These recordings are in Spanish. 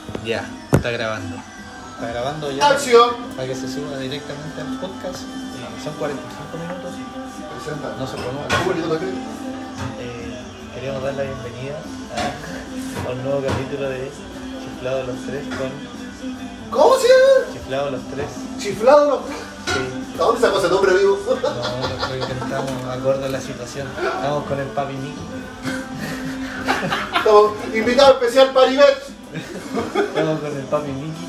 Ya, está grabando. Está grabando ya. ¡Acción! Para que se suba directamente al podcast. Son 45 minutos. Presenta. No se promueve. Público también. Queremos dar la bienvenida a un nuevo capítulo de Chiflado los Tres con ¿Cómo se llama? Chiflado los Tres. Chiflado los tres. Sí. ¿A dónde sacó ese nombre, amigo? No, lo intentamos acorde a la situación. Estamos con el papi Mickey. Estamos invitado especial Paribet. Estamos con el papi Mickey.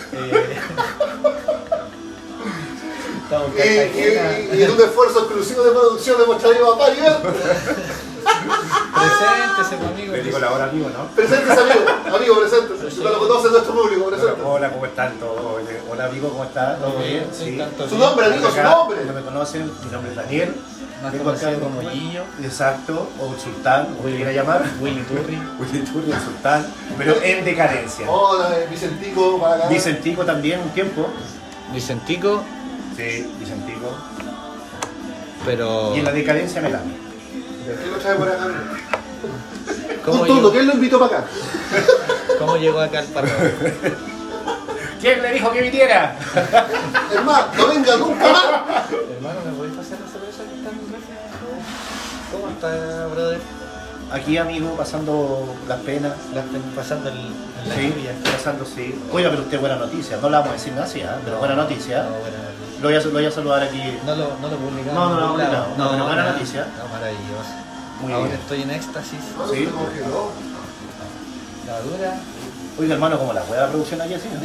Estamos en Cartagena. Y en un esfuerzo exclusivo de producción hemos traído a Paribet. Preséntese, pues, amigo. Le digo la hora amigo, ¿no? Presentes, amigo, presentes. No lo conoce nuestro público, presentes. Hola, ¿cómo están todos? Hola amigo, ¿cómo estás? ¿Todo bien? Sí. Su nombre, amigo, su nombre. No me conocen, mi nombre es Daniel. Más Vengo acá conocido como Gillo. Exacto, o Sultán, como Willy. quiera llamar. Willy Turri. Willy Turri, el Sultán, pero en decadencia. Hola, Vicentico, para acá. Vicentico también un tiempo. Vicentico, Sí, Vicentico. pero. Y en la decadencia me lame. ¿Quién lo trae por acá? ¿Cómo Un turno, llegó, ¿quién lo invitó para acá? ¿Cómo llegó acá al parque? ¿Quién le dijo que viniera? Es más, no venga nunca más. Hermano, ¿me podéis pasar la cerveza que está en el refri? ¿Cómo está, brother? Aquí, amigo, pasando las penas. Pasando la Sí, lluvia. pasando, sí. Oiga, pero usted buena noticia. No la vamos a decir nada así, ¿eh? Pero buena noticia. No, buena noticia. Lo voy a saludar aquí. No lo publicamos. No, no, en ningún no, lado. no, pero buena nada. noticia. No, maravilloso. Muy Ahora bien. estoy en éxtasis. Sí. La dura. Oiga, hermano, como la hueá producción aquí así, ¿no?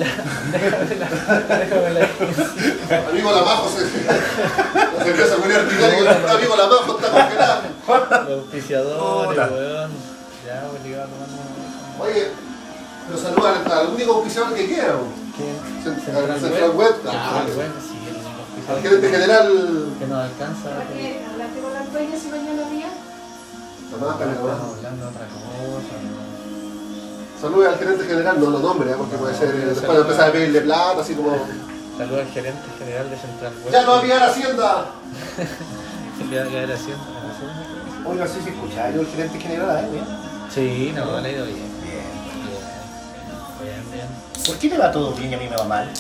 Déjamela. Amigo, la majo se empieza a poner articular. Amigo, la majo está congelada. Los auspiciadores, Hola. weón. Ya, obligado a tomar una. Oye, pero saluda al único auspiciador que queda. ¿Quién? Al Central Web. Central Web, sí, el único Al auspiciador gerente general. que nos alcanza. ¿Hablaste con las dueñas y mañana día? Tomás, Estamos pero hablando de otra cosa, ¿no? saluda al gerente general, no lo nombre, porque puede ser. Después de empezar a pedirle plata, así como. Saludos al gerente general de Central Web. ¡Ya no había la Hacienda! Le va a caer haciendo. Oiga, sí se escucha. Yo el gerente general, ¿eh? Bien. Sí, no, le ha ido bien. Bien. Bien. ¿Por qué le va todo bien y a mí me va mal?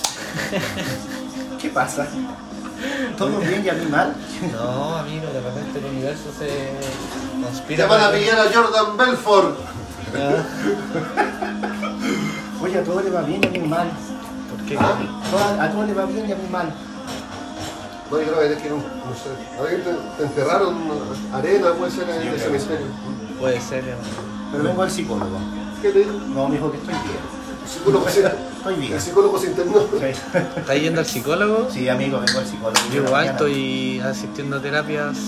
¿Qué pasa? ¿Todo bien y a mí mal? No, amigo, de repente el universo se Te conspira. van a pillar a Jordan Belfort. Ah, Oye, a todo le va bien y a mí mal. ¿por qué? A todo le va bien y a mí mal. No, yo creo que no sé. A ver, te enterraron arena, puede ser en ese hemisferio. Puede ser. Pero vengo al psicólogo. ¿Qué te dijo? No, me dijo que estoy bien. El psicólogo se, Estoy bien. el psicólogo se internó. Sí. ¿Estás yendo al psicólogo? Sí, amigo, vengo al psicólogo. Yo igual estoy asistiendo a terapias.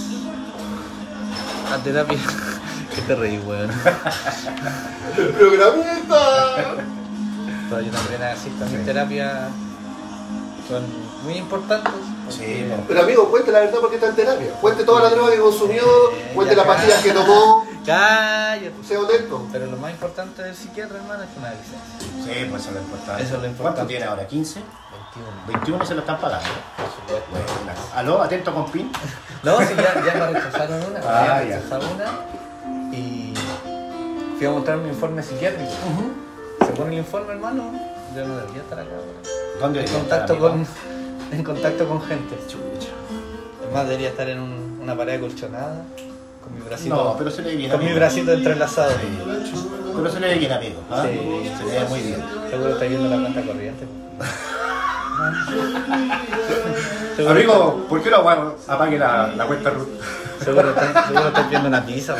A terapias. ¿Qué te reí, weón? ¡El programista! Pero yo también asisto a mis terapias. Son muy importantes. Sí, porque- Pero amigo, cuente la verdad porque está en terapia. Cuente toda la droga que consumió, cuente las pastillas que tomó. Cállate. Sea honesto. Pero lo más importante del psiquiatra, hermano, es que me da licencia. Sí, pues eso es lo importante. Eso es lo importante. ¿Cuánto tiene ahora? ¿15? 21. 21 se lo están pagando. Por supuesto. Bueno, aló, atento con PIN. No, sí, ya me rechazaron una, Ah, me ya. rechazaron una y fui a mostrar mi informe psiquiátrico. Según el informe, hermano, yo no debería estar acá ahora. ¿Dónde En debería contacto estar, con, amigo? en contacto con gente. Chucha. Además debería estar en una pared acolchonada, con mi bracito, No, pero se le ve bien, con mi amigo. bracito entrelazado. Sí. Pero se le ve bien, amigo. ¿ah? Sí. Se le ve muy bien. Seguro está viendo la cuenta corriente. Seguro- Amigo, ¿por qué no apague la cuenta RUT? Seguro estás viendo una pizza.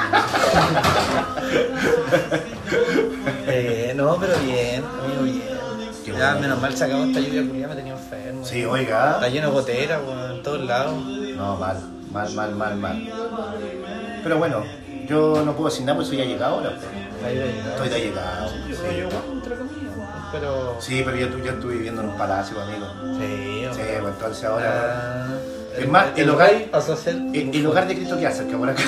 No, pero bien, amigo, bien. Qué Ya, bueno. menos mal se acabó esta lluvia culiada, me tenía enfermo. Sí, oiga. Está lleno de goteras, weón, en todos lados. No, mal. Pero bueno, yo no puedo decir nada porque soy allegado ahora. Ahí de llegar. Estoy de allegado. Yo Sí. igual, entre comillas, pero... Sí, pero yo estuve viviendo en un palacio, amigo. Sí, Sí, hombre. pues entonces ahora. Ah, Es más, el hogar- rey pasó a ser... El lugar de Cristo que hace, que por acá.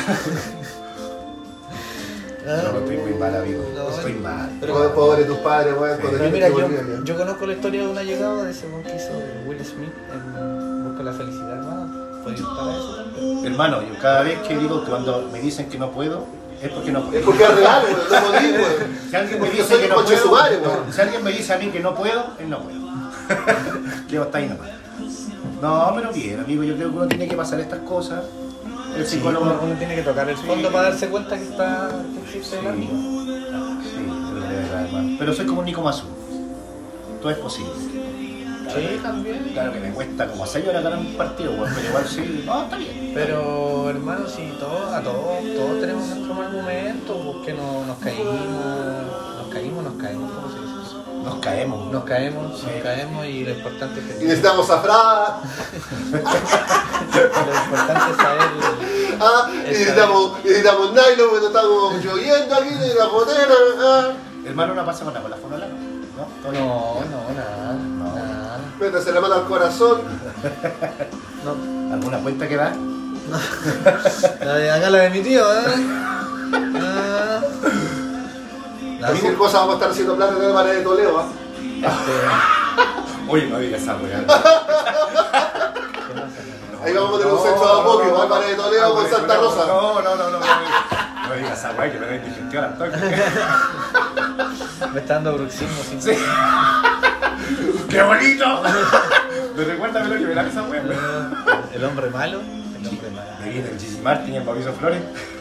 Ah, No, estoy muy mal, amigo. No, Estoy mal. Pero pobre tus padres, weón. cuando Pero yo mira, te volví, yo conozco la historia de una llegada de ese weón que hizo Will Smith en Busca la Felicidad, hermano. ¿Podría estar a eso también? Hermano, yo cada vez que digo que cuando me dicen que no puedo, Es porque no Es puedo. porque es real, weón, no podís, weón. Si alguien me Porque dice soy que no conche su puedo, madre, weón. si alguien me dice a mí que no puedo, él no puedo. Quedo hasta ahí nomás. No, pero bien, amigo, yo creo que uno tiene que pasar estas cosas. El Sí, psicólogo... uno tiene que tocar el fondo para darse cuenta que existe el ánimo. Sí, es verdad, hermano. Pero soy como un Nico Mazú. Todo es posible. Sí, también. Claro que me cuesta como 6 horas ganar un partido, weón, pero igual sí. No, está bien. Pero hermano, sí, todos tenemos nuestro mal momento, porque nos caímos, ¿cómo se dice eso? Nos caemos. Nos caemos y lo importante es Y que necesitamos zafrada, lo importante es saber y necesitamos nylon, porque estamos lloviendo aquí de la botella. Hermano, una pasa con la fonola, ¿no? ¿Todavía? nada. Métase la mano al corazón. No. ¿Alguna cuenta que da? Acá la de mi tío, Cualquier cosa vamos a estar haciendo planes de la pared de Toledo, Oye, no digas esa weá. Ahí vamos a tener un centro de apopio, ¿va? Pared de Toledo con Santa Rosa. No. No digas esa weá que me da indigestión al toque. Me está dando bruxismo sin Sí. ¡Qué bonito! Me recuerda lo que me da esa weá. el hombre malo. Me viene el Gigi Martin y el Mauricio Flores.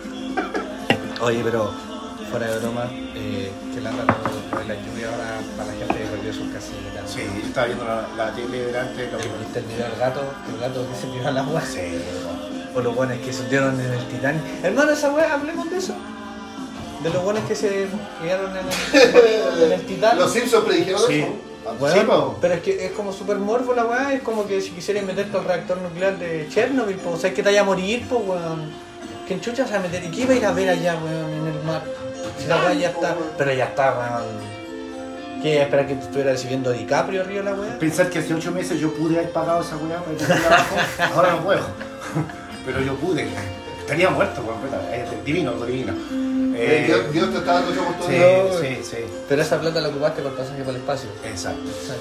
Oye, pero fuera de broma, que la lluvia ahora para la gente que perdió sus casitas. Sí, yo estaba viendo la tele delante. Lo que ¿Viste el video del gato? El gato que se tiró al agua. Sí, O los buenos que se hundieron en el Titanic. Hermano, esa weá, hablemos de eso. De los buenos que se quedaron en el Titanic. Los Simpsons predijeron Sí. eso. Bueno, Sí, po. pero es que es como super morbo la weá, es como que si quisieras meterte al reactor nuclear de Chernobyl, pues sabes que te vaya a morir, pues weón. ¿Quién chucha se va a meter? ¿Y qué iba a ir a ver allá, weón, en el mar? Si la weá ya está, pero ya está, weón. ¿Qué? ¿Esperar que te estuviera recibiendo DiCaprio arriba la weá? Pensar que hace 8 meses yo pude haber pagado esa weá para tener abajo. Ahora no puedo. Pero yo pude. Estaría muerto, weón. Divino, algo divino. Dios te está dando mucha oportunidad. Sí. Pero esa plata la ocupaste por pasaje por el espacio. Exacto.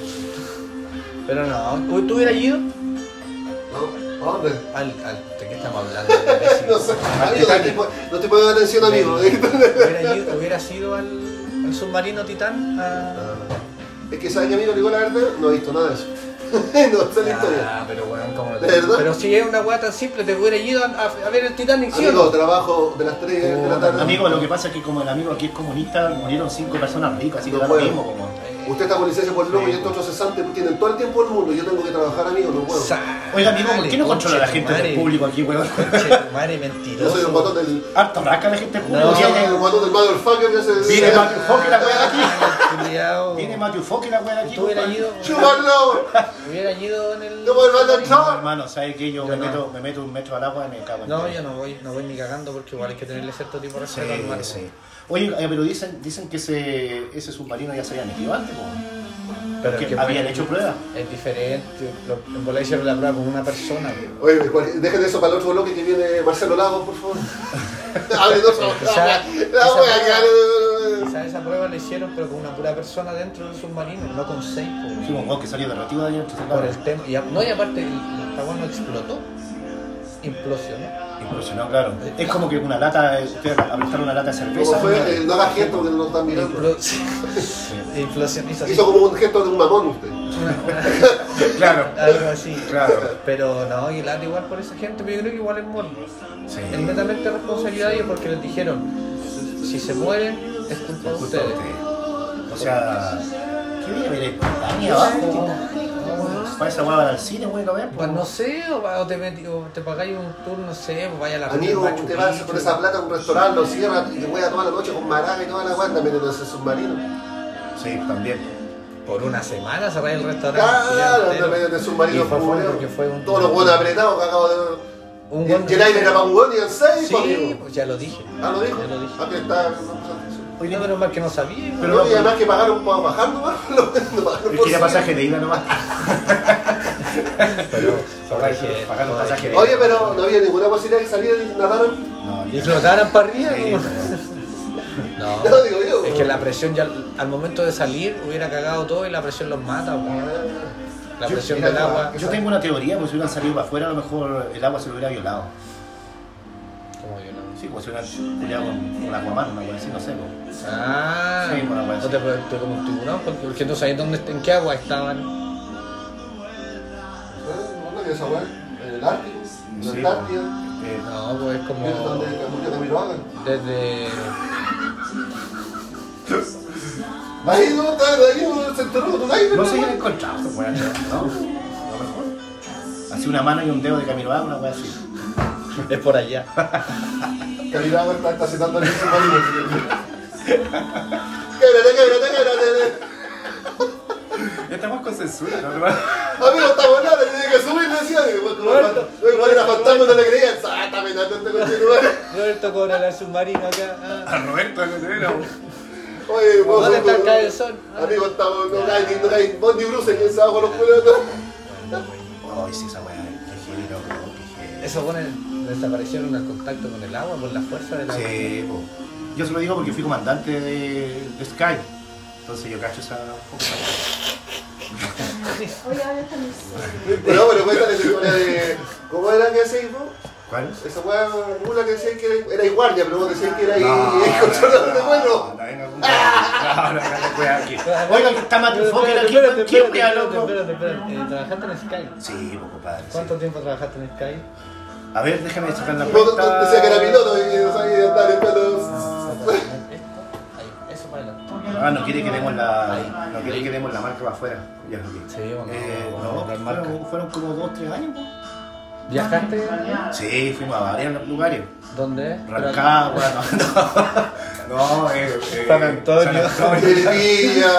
Pero no, ¿tú hubieras ido? ¿No? ¿A dónde? ¿De qué estamos hablando? No sé, amigo, no te puedo dar atención, amigo. ¿Hubieras ido al submarino Titán? Es que sabes que amigo, digo la verdad, no he visto nada de eso. No, esa es la historia. Pero weón, ¿cómo ¿De verdad? Pero si es una weá tan simple, te hubiera ido a ver el Titanic, ¿sí o Amigo, no? trabajo de las 3 de la tarde. Amigo, lo que pasa es que como el amigo aquí es comunista, murieron 5 personas ricas, así que No da lo puedo. mismo. Como... Usted está con licencia por el lomo y estos otros cesantes tienen todo el tiempo del mundo. Yo tengo que trabajar, amigo, no puedo. Oiga, amigo, ¿por qué no controla a la gente del público aquí, weón? Madre mentiroso. Yo soy el botón del. Harto rasca la gente del No, público. Yo soy el botón del motherfucker que hace. Viene Matthew Fock y la weá de aquí. Culiao. Viene Matthew Fock y la weá de aquí. ¿Tú hubieras compadre. ido? ¡Chúpalo! ¿Hubieras ido en el...? ¡No vuelvas a No, entrar! hermano, ¿sabes qué? Yo Yo me meto un metro al agua y me cago en No, todo. yo no voy ni cagando porque igual hay que tenerle cierto tipo de Sí, respeto al mar. sí. Oye, pero dicen que ese submarino ya se había metido antes, po. Pero Que es que habían hecho pruebas. Es diferente. En bola hicieron la prueba con una persona. Oye, dejen eso para el otro bloque que viene Marcelo Lagos, por favor. Abre dos ojos. La wea, Quizás esa prueba la hicieron pero con una pura persona dentro del submarino, no con 6. Sí, un weón que salió derretido de ahí dentro. Por el tema. Y aparte, el agua no explotó, implosionó. Implosionó, claro. Es como que una lata, usted apretar una lata de cerveza. ¿Cómo fue? No haga gesto porque no lo están mirando. Implosionó. Hizo como un gesto de un mamón usted. Claro. Algo así. Claro. Pero no, y lata igual por esa gente, pero yo creo que igual es morbo. Sí. Es netamente responsabilidad de ellos porque les dijeron, si se mueren, es culpa de ustedes. O sea, ¿qué viene a ver el Titanic abajo? Para esa hueá al cine, güey, lo ven. Pues no sé, o te pagáis un tour, no sé, o vaya a la Amigo, Machu usted va Picchu. con esa plata a un restaurante, lo cierra y te juega toda la noche con maraca y toda la guanda metiendo ese submarino. Sí, también. Por una semana cerráis el restaurante. Claro, entero. anda medio de submarino. Y fue como fuerte Leo. porque fue un... Todos los buenos apretados, cagados de. Un Y el aire era para un hueón y en 6, Sí, amigo. pues ya lo dije. Ah, lo dijo. Ya lo dije. Ah, que está. Oye, no, menos mal que no sabía. Pero no, y además que pagaron para bajar nomás. No pagaron Es por que ya sí. pasaje de ida nomás. Pero Pagar un pasaje de Oye, pero no había ninguna posibilidad de que salieran y nadaran. No, Y flotaran para arriba. Sí, ¿no? pero- No, No, digo yo. es que la presión ya al momento de salir hubiera cagado todo y la presión los mata. po. La presión del agua. Yo tengo una teoría, pues si hubieran salido para afuera, a lo mejor el agua se lo hubiera violado. Como yo no. Sí, como si una culiada con una Aquaman, una cosa así, no sé. Ah, Sí, una wea no así. te como un tiburón, porque no sabes en qué agua estaban. ¿Dónde queda esa weá? ¿En el Ártico? ¿En Sí, la Antártida? No, pues es como. ¿Es donde murió Camiroaga? Desde. Ahí no se enterró con un aire. No sé quién encontrado esta weá, ¿no? A lo mejor. Así una mano y un dedo de Camiroaga, una weá así. Es por allá. Camiroaga está estacionando el mismo marino. Québrate. Estamos con censura, ¿no? Amigo, estamos nada, le dije que subir, le decía, como era fantasma, no le creía, está penando este continuar. Roberto cobra el submarino acá. A Roberto, no te veo. Oye, vos, ¿Dónde está el cabezón? amigo, estamos, no cae, Bondi Bruce, ¿quién se va con los culos? Ay, sí, esa weá, qué heavy, loco, qué heavy. Eso pone, desaparecieron el contacto con el agua por la fuerza del agua. Sí, po. Yo se lo digo porque fui comandante de Sky. Entonces yo cacho esa. Oye, ahora está mi Pero cuéntale la historia de. ¿Cómo era que hacéis vos? ¿Cuál? Esa weá mula que decías que era guardia, pero vos decías que era controlador de vuelo. No, venga, no, venga, aquí. Oiga, que está más enfoque aquí. ¿Quién wea, loco? Espérate. ¿Trabajaste en Sky? Sí, pues compadre. ¿Cuánto Sí. tiempo trabajaste en Sky? A ver, déjame sacar la Vos cuenta. decías que era piloto y no sabía andar en pelos. Ahí, eso para adelante. Ah, no quiere que demos la. No quiere que demos la marca para afuera. Ya, ok. Sí, bueno, No, la marca. fueron como 2-3 años. ¿No? ¿Viajaste? Sí, fuimos a varios lugares. ¿Dónde? Rancagua, no, San Antonio. Villa,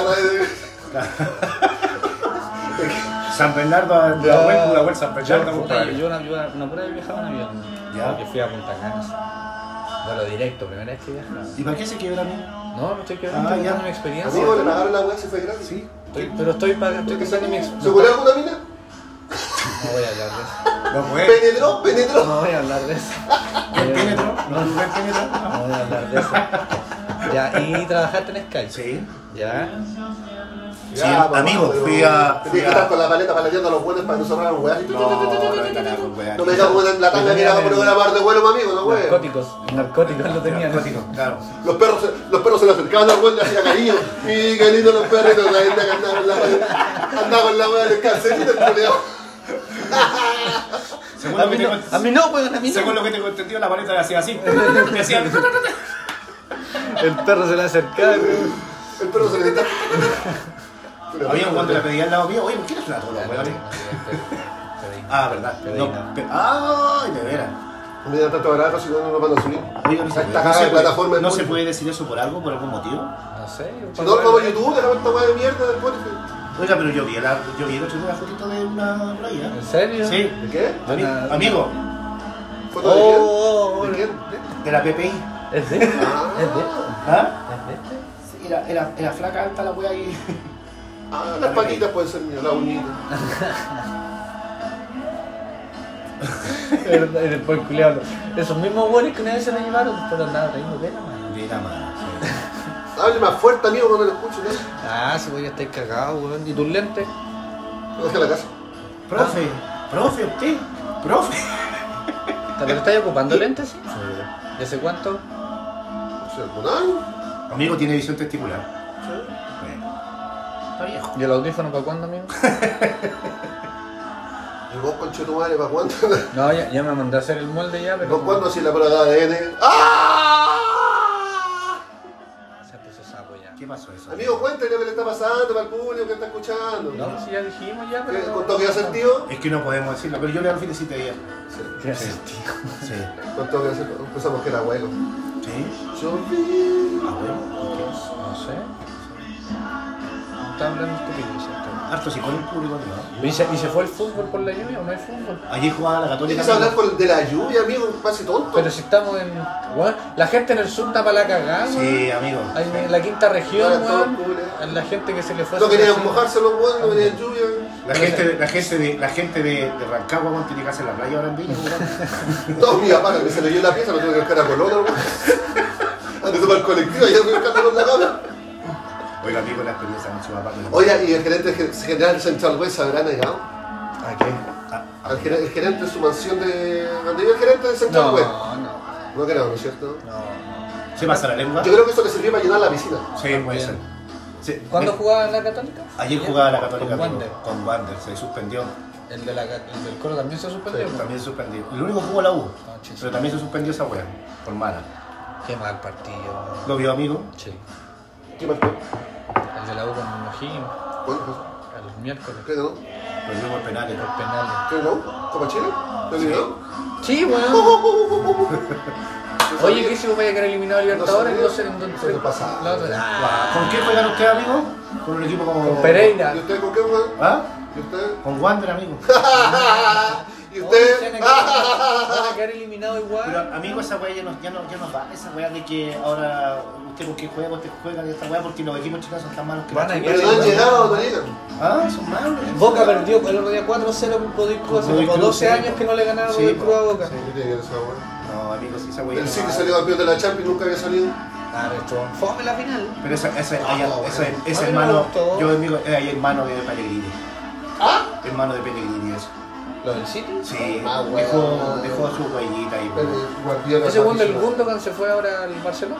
San Bernardo, la vuelta San Bernardo, compadre. Yo una prueba he viajado en avión. Ya. Porque fui a Punta Canas. Vuelo directo, primera vez que viajaba. ¿Y para qué se quiebra a mí? No, me estoy quedando Ah, ya. contando mi experiencia. amigo, le pagaron la weá si fue gratis. Sí. Pero estoy contando mi experiencia. ¿Se volvió alguna mina? No voy a hablar de eso. No puede. Penetró. No voy a hablar de eso. ¿El pénetro? ¿No tuve el pénetro? No voy a hablar de eso. Ya, ¿y trabajaste en Sky? Sí. Ya. Sí, amigo, fui a- Te tienes que estar con la paleta paleteando a los buenos para no cerrar un weá. No venga nada con weá. No me cago en la tanga que era por programar de vuelo, mi amigo, no weá. Narcóticos lo tenían. Narcótico, claro. Los perros se le acercaban al weón, le hacía cariño. Y qué lindo los perritos, la gente que andaba con la weá del calcetín del culeado. Según lo que tengo- A mí no, weón, a mí Según no. lo que tengo entendido, la paleta le hacía así. Le hacía. El perro se le acercaba. El perro se le gritaba. Había cuando le pedía al lado mío, oye, ¿por qué no flato los weones? Ah, verdad. No, ay, de veras. Me da tanto barato si no nos van a subir. Oiga, no se Esta puede- caga de plataforma. no se puede decir eso por algo, por algún motivo. No sé. Si no, vamos a YouTube, déjame esta weá de mierda después. Oiga, pero yo vi el otro día una fotito de una playa. ¿En serio? Sí. ¿De qué? Amigo, ¿Foto de Oh, quién? ¿De quién? de la PPI. ¿Es de? ¿Es de? ¿Ah? ¿Es de este? Sí, era flaca alta la wea ahí. Ah, las paquitas pueden ser mías, la unita. Y después culiado. Esos mismos buenos que una vez se me llevaron, después andaban reímos de la mano. De la mano, sí. Hable más fuerte, amigo, cuando lo escucho, ¿no? Ah, si voy a estar cagado, weón. ¿Y tus lentes? Lo dejé en la casa. Profe, usted, profe. ¿Pero estás ocupando lentes? Sí. ¿De hace cuánto? O sea, con algo. Amigo tiene visión testicular. Bueno, está viejo. ¿Y el audífono para cuándo, amigo? ¿Y vos, conche tu madre, para cuándo? No, ya me mandé a hacer el molde ya, pero. ¿Vos cuándo hacís la prueba de ADN? ¡Ah! Se puso sapo ya. ¿Qué pasó eso? Amigo, cuéntale lo que le está pasando para el público que está escuchando. No, pues si ya dijimos ya, ¿Qué? pero. ¿Cuánto que ha sentido? Es que no podemos decirlo, pero yo le felicité a ella. ¿Qué haces, tío? Sí. ¿Cuánto que hacer? Pensamos que era hueco. ¿Sí? Yo vi. Ah, bueno. No sé. Está hablando estupidez. Harto si pone el público, ¿no? ¿Y se fue el fútbol por la lluvia o no hay fútbol? Allí jugaba la Católica. ¿Tienes que hablar de la lluvia, amigo? Pase tonto. Pero si estamos en. Bueno, la gente en el sur está para la cagada, weón. Sí, amigo. Hay en la quinta región, Ahora todo weón. cubre. A la gente que se le fue. No a querían hacer- mojarse los huevos, no querían lluvia. La gente de Rancagua weón, tiene que hacer la playa ahora en Viña, weón. No, mi papá que se le dio la pieza, lo tuve que buscar a Colón, weón. Antes de tomar el colectivo, ya me buscando con la cama. Oiga, amigo, la experiencia con su papá. Oiga, ¿y el gerente general Central West habrá llegado? ¿A qué? El gerente de su mansión de. ¿Dónde vive el gerente de Central No, West? no. No creo, ¿no es cierto? No. ¿Se pasa la lengua? Yo creo que eso le sirvió para llenar la piscina. Sí, puede ser. Sí. ¿Cuándo jugaba la Católica? Ayer jugaba la Católica Con Wander. con Wander, se suspendió. El del Colo también se suspendió. También se suspendió. El único jugó la U, Ah, chis. pero también se suspendió esa wea, por mala. Qué mal partido. ¿Lo vio, amigo? Sí. ¿Qué partido? El de la U con O'Higgins. ¿Cuándo fue? El miércoles. ¿Qué no? Perdió por penales. Por penales. ¿Qué no? ¿Copa Chile? ¿Lo olvidó? Sí, bueno. Oye, ¿qué si vos vais a quedar eliminado de Libertadores? No No sé, sé en dónde. se te pasa. La otra. Ah, ¿Con qué juegan ustedes, amigo? Con un equipo como... con Pereira. ¿Y usted con qué juega? ¿Ah? ¿Y usted? Con Wander, amigo. ¿Y Oye, usted? van a quedar eliminados Pero, igual. amigo, esa weá ya no va. Esa weá de que ahora usted con qué juega, usted juega de esta weá porque los equipos chilenos son tan malos que Van a la quedar Pero no han llegado, no llegan. Ah, son malos. Boca perdió el otro día 4-0 con Godoy Cruz. Hace Godoy como Cruz, 12 sí, años que no le ganaron a Godoy Cruz a Boca. Sí. ¿Qué tiene que ver esa weá? No, amigo, sí, esa weá El no City va. salió campeón de la Champions, nunca había salido. Ah, pero estuvo fome la final. Pero ese A mí me hermano, gustó. yo amigo, es ahí hermano de Pellegrini. ¿Ah? Hermano de Pellegrini, eso. ¿Lo del City? Sí, Ah, dejó su huellita ahí. El Guardiola. Ese buen del Gundogan se fue ahora al Barcelona.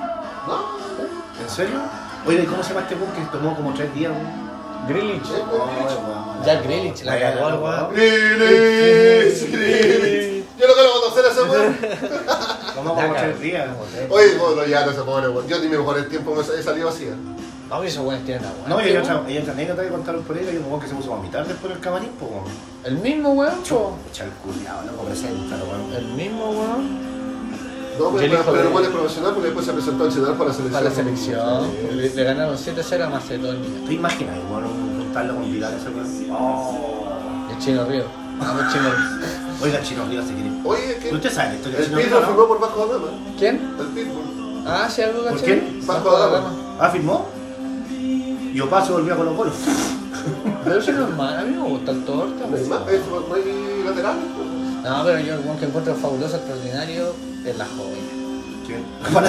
¿No? ¿En serio? Oye, ¿y cómo se llama este bus que tomó como 3 días? Grealish. ¿Eh? Jack Grealish, la cagó al weón. Grealish, Grealish. Yo no quiero conocer a ese weón. Tomó como 3 días. Oye, bueno, ya no se pobre weón. Yo ni me mejor el tiempo me he salido así. No, esos weones tienen agua. No, y hay otra anécdota que contaron por ahí, hay un weón que se puso a vomitar después del camarín, pues weón. El mismo weón, po. Echa el culiao, no preséntalo, weón. El mismo weón. No, Y el hijo pero de- el weón es profesional porque después se presentó a entrenar para la selección. Para la selección. Le ganaron 7-0 a Macedonia. ¿Te imaginas, weón, juntarlo con Vidal ese weón? Oh. El Chino Río. Vamos, Chino Río. Oiga, el Chino Río se quiere. Oye, ¿qué? ¿Usted sabe la historia El del Chino Río? Pitbull ¿no? firmó por Vasco da Gama. ¿Quién? El Pitbull. Ah, sí, algo ¿Por caché. quién? Vasco da Gama. ¿Ah, firmó? Y Opaso volvió a Colo Colo. Pero eso no es malo, a mí me gusta el torta. No hay más, no hay laterales. No, pero yo el weón que encuentro fabuloso, extraordinario, es la joven. ¿Quién?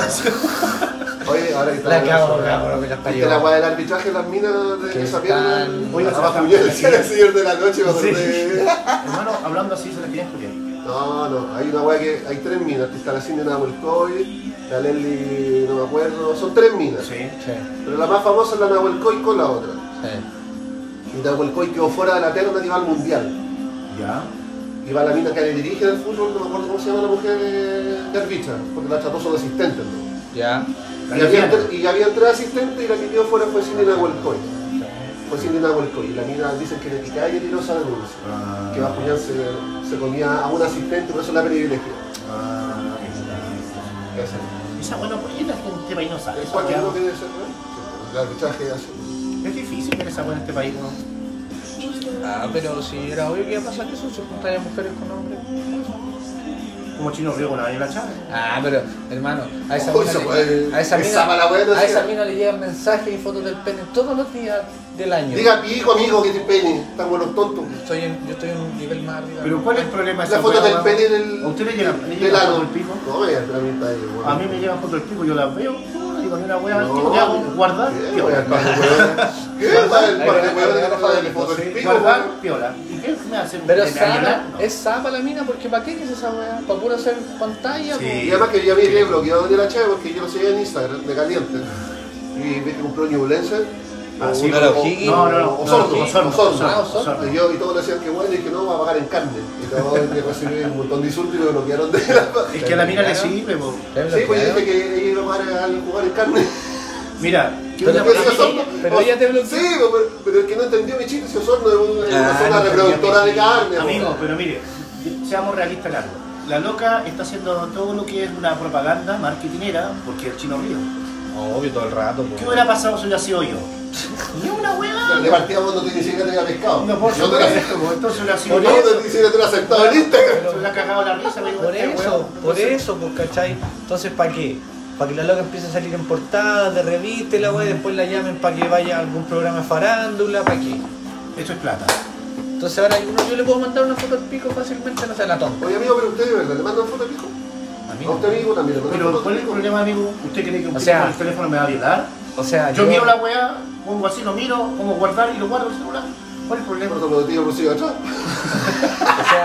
Oye, ahora que está La cago, cabrón, que la está ¿viste la weá del arbitraje en las minas de Que esa pierna? están- Oiga, Abajo se yo está- decía el señor de la noche me Sí. acordé. Hermano, hablando así se la quería Julián. No, hay una weá que hay 3 minas, que está la Cindy Nahuelcoy, la Leslie, no me acuerdo, son 3 minas. Sí. Sí, Pero la más famosa es la Nahuelcoy con la otra. sí. Y Nahuelcoy quedó fuera de la terna y va al mundial. Ya. Y va la mina que le dirige el fútbol, no me acuerdo cómo se llama la mujer de arbitra, porque la trató solo asistente, ¿no? Ya. Y había 3 asistentes y la que quedó fuera fue Cindy Nahuelcoy. Fue Cindy Nahuelcoy. Y la mina dicen que le picaba y tiró esa denuncia. Ah, Que Bascuñán se comía a un asistente, por eso la privilegió. Esa bueno, pues la gente país no sabe. ¿Es cuál es lo que debe ser, no? El arbitraje hace. Es difícil ver esa buena en este país, ¿no? Ah, pero si era obvio que iba a pasar eso, se juntarían mujeres con hombres. Como Chino Río con la Daniela Chávez. Ah, pero hermano, a esa Uy, mina, esa weá- a esa esa mala weá no mina, a esa hacía. mina le llegan mensajes y fotos del pene todos los días del año. Diga pico, amigo, que te pene. Tan buenos tontos. Yo estoy en un nivel más arriba. Pero ¿cuál es el problema de La esa foto weá, del weón? pene del. ¿A usted le llega del foto ano. del pico? No, a mí está ahí, weón. A mí me llegan fotos del pico, yo las veo, digo, mira, weá, No, tipo, ¿qué hago? ¿Guardar? ¿Qué, Piola. weón? El par de hueones. ¿Qué? El par de hueones que no saben foto del pico, Guardar, weón. piola. ¿Y qué me hace? Pero ¿Me es ayudan? zapa, No. es zapa la mina, porque ¿para qué es esa weá? ¿Para puro hacer pantalla? Sí. Y además que yo había bloqueado a Daniela Chávez porque yo lo seguía en Instagram, de caliente. Y vi que compró Newlense. Ah, sí, Pero pero- Higgins- no, Osorno. Ah, Osorno. Y yo y todos le decían que bueno y que no va a pagar en carne. Y todos que recibí un montón de insultos y me bloquearon de la. Es que a la mina le sirve, po. Sí, pues yo dije que ella iba a pagar al jugar en carne. Mira, ¿qué Pero- una Pero, persona- pero ella te bloqueó. Sí, pero el que no entendió mi chiste, si Osorno es una Ah, zona no reproductora de entendía. carne. Amigo, po. pero mire, seamos realistas en algo. La loca está haciendo todo lo que es una propaganda marketingera porque el Chino Río. Obvio, todo el rato. ¿Qué hubiera pasado si hubiera sido yo? Ni una hueá. De partida vos no te ni siquiera te había pescado. No, por Yo te la supuesto, pues, entonces hubiera sido Por yo. eso. no ni siquiera te la aceptado en Instagram. Se le ha cagado la risa, me digo, Por este eso, hueón, por no sé. eso, pues, ¿cachai? Entonces, ¿para qué? Para que la loca empiece a salir en portadas de revista y la weá, y después la llamen para que vaya a algún programa de farándula, ¿para qué? Eso es plata. Entonces ahora yo le puedo mandar una foto al pico fácilmente, no sé, a la tonta. Oye, amigo, pero usted de verdad le mandan foto al pico. A usted, amigo, también le mandan Pero foto ¿cuál al es el pico. problema, amigo? ¿Usted cree que un O tipo sea- con el teléfono me va a violar? O sea, Yo miro la weá, pongo así, lo miro, pongo guardar y lo guardo en el celular. ¿Cuál es el problema? Por ejemplo, tío, por si atrás. O sea,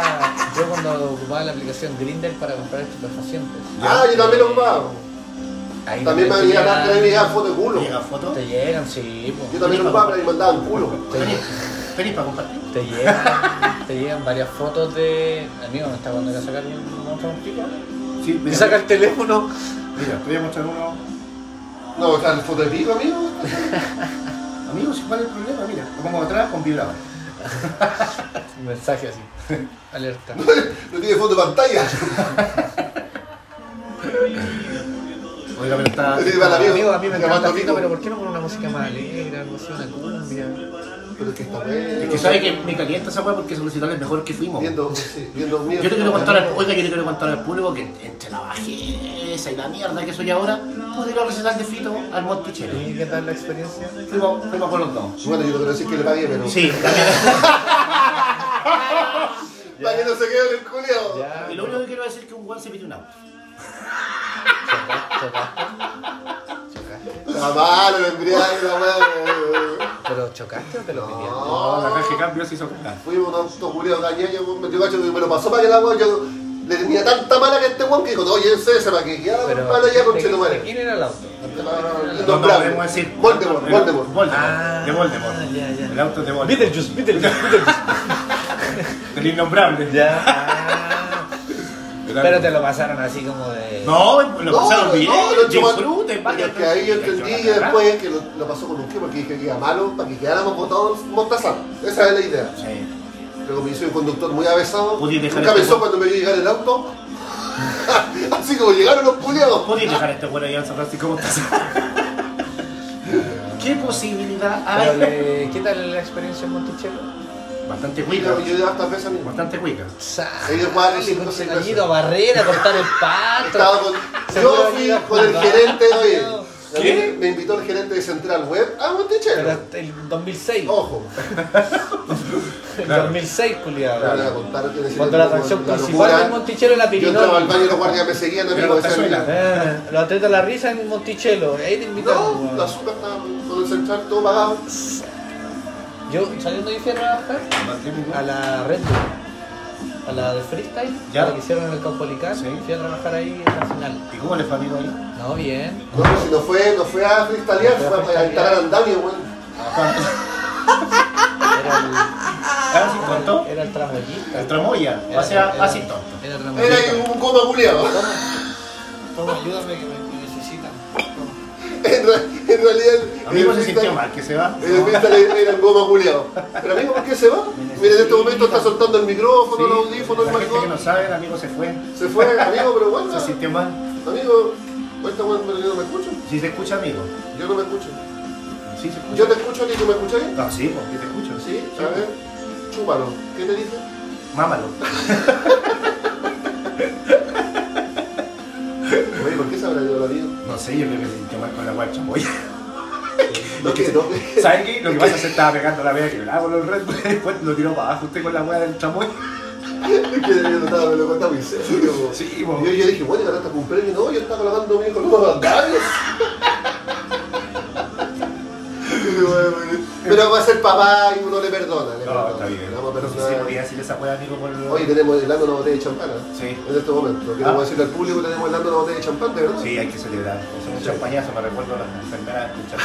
Yo cuando ocupaba la aplicación Grindr para comprar estupefacientes. Ah, yo también lo ocupaba. Ahí También me llegaban fotos de culo. ¿Llega foto? Te llegan, sí, po. Yo también lo ocupaba, pero me mandaban culo. ¿Tenés para compartir? Te llegan varias fotos de. Amigo, ¿me está cuando voy a sacar un pico? Sí, Y mira, saca el teléfono. Mira, te voy a mostrar uno. No, está el foto de pico, amigo. Amigos, ¿cuál es el problema? Mira, lo pongo atrás con vibrador. Un mensaje así. Alerta. No tiene foto de pantalla. Oiga, pero está... Sí, para el Amigo, a mí me encanta llamando Fito, pico. pero ¿por qué no con una música más alegre, algo así, una cumbia? Pero es que está Es que sabe que me calienta esa weá porque solicitarle el mejor que fuimos. viendo, sí, viendo Yo te quiero contar al público que entre la bajeza y la mierda que soy ahora, pude ir a recitar de Fito al Monticello. ¿Y qué tal la experiencia? Fuimos con los dos. Bueno, yo no quiero decir que le pagué, pero. Sí, también. Para que no se quede en el culiao. Ya. Y lo único que quiero decir es que un guan se pidió un auto. ¿Chocaste? La mano, el embriague, la weá. ¿Pero chocaste o te lo pidieron? No, la caja de cambio se hizo cagar. Fuimos un auto culiao cañaño, me cacho que me lo pasó para que la weá. Yo le tenía tanta mala que este weón que dijo, oye, ese para que quedara Pero, mala ya con ¿de Chetumare. quién era el auto? No podemos decir. Voldemort. Ah, De Voldemort. ya. El auto es de Voldemort. Beetlejuice. Del innombrable. Ya. Pero te lo pasaron así como de... No, lo pasaron bien. lo Disfruten, porque es que ahí yo entendí que después que lo pasó con un qué, porque dije que era malo para que quedáramos botados Montazán. Esa es la idea. Sí. Pero como yo soy un conductor muy avesado, ¿Podías dejar nunca este pensó po- cuando me vio llegar el auto. Así como llegaron los culiados. ¿Podéis dejar a este bueno allá en San Francisco Montazán? ¿Qué posibilidad Pero hay? ¿qué tal la experiencia en Monticello? Bastante Yo cuica. he ido hartas veces a mí. Bastante cuica. He ido 4 o Sale 5 con veces. Gallito a barrera, a cortar el Estaba pasto. con, Seguro yo fui iba con el jugando. gerente, oye. ¿Qué? Me invitó el gerente de Central Web a Pero Monticello. hasta el 2006. Ojo. El Claro. 2006, Me culiado. van a contar que en ese Cuando la tiempo, atracción la principal locura, del Monticello era la yo entraba al Pirinoli. baño y los guardias me seguían, Pero amigo. no te decían, suena. Los atletas de la risa en Monticello. Ahí te invitaron. no, la weón. azúcar estaba con el Central todo pagado. Yo saliendo de infierno a trabajar a la Red Bull, a la de freestyle, Ya. la que hicieron en el Caupolicán, Sí. fui a trabajar ahí en la final. ¿Y cómo le fue, amigo, ahí? No, bien. No, si no fue a freestylear, fue a instalar andamio, weón. ¿Ah, sí, tonto? Era el tramoyista. El tramoya. O sea, así tonto. Era Era tramoyista. un goma culiado. Toma, ayúdame que me necesitan. En realidad, Amigo se sintió mal que se va. el freestyle era un goma culiado. Pero amigo, ¿por qué se va? Mira, en este momento está soltando el micrófono, el audífono, el La gente que no maricón. sabe, el amigo se fue. Se fue, amigo, pero bueno. Se sintió mal. Amigo, cuenta, weón, pero yo no me escucho. Si se escucha, amigo. Yo no me escucho. Sí se escucha. Yo te escucho y tú me escuchas. No, sí, porque te escucho. Sí, a ver, chúpalo. ¿Qué te dije? Mámalo. Oye, ¿por qué se habrá ido la vida? No sé, yo creo que se sintió mal con la guacha chamoy. No, que no. ¿Sabes qué? Lo que pasa es que se estaba pegando la wea que hago los Red Bull, después lo tiró para abajo usted con la wea del chamoy. Es que yo me lo contaba muy serio. Po. Sí, po. Y yo dije, bueno, ganaste un premio. No, yo estaba colocando mi hijo en los andamios. Pero va a ser papá y uno le perdona. No, está bien. Le vamos a No sé si perdonar. podía decir esa wea, amigo, por... Hoy tenemos helando una botella de champán. Sí. En este momento. Queremos decirle al público que tenemos helando una botella de champán, ¿de verdad? Sí, hay que celebrar. Es un champañazo, me recuerdo a las enfermeras escuchando.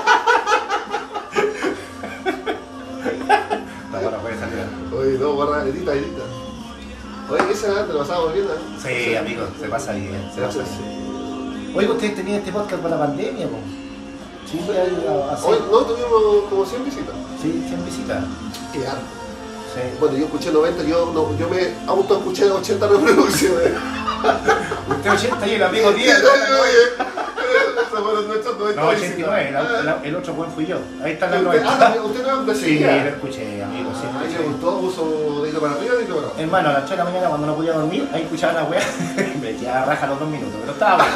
La buena puede salir. Oye, no, guarda, edita. Oye, esa nada te lo pasamos bien, ¿eh? Sí, amigo, se pasa bien. Se pasa Gracias. bien. Oye, ustedes tenían este podcast por la pandemia, po. Sí, fue así. Hoy no tuvimos como 100 visitas. Sí, 100 visitas. Qué harto. Sí. Bueno, yo escuché 90, yo me auto escuché 80 reproducciones. Usted 80 y el amigo 10. Esos fueron nuestros 90 No, visitas. 89, el otro buen fui yo. Ahí está la Usted 90. usted no me Sí, seguía. lo escuché, amigo, sí. Ay, me escuché. gustó, puso dedito para arriba, dedito para abajo. Hermano, a las 3 de la mañana cuando no podía dormir, ahí escuchaba la wea. Me quedaba raja los 2 minutos, pero estaba bueno.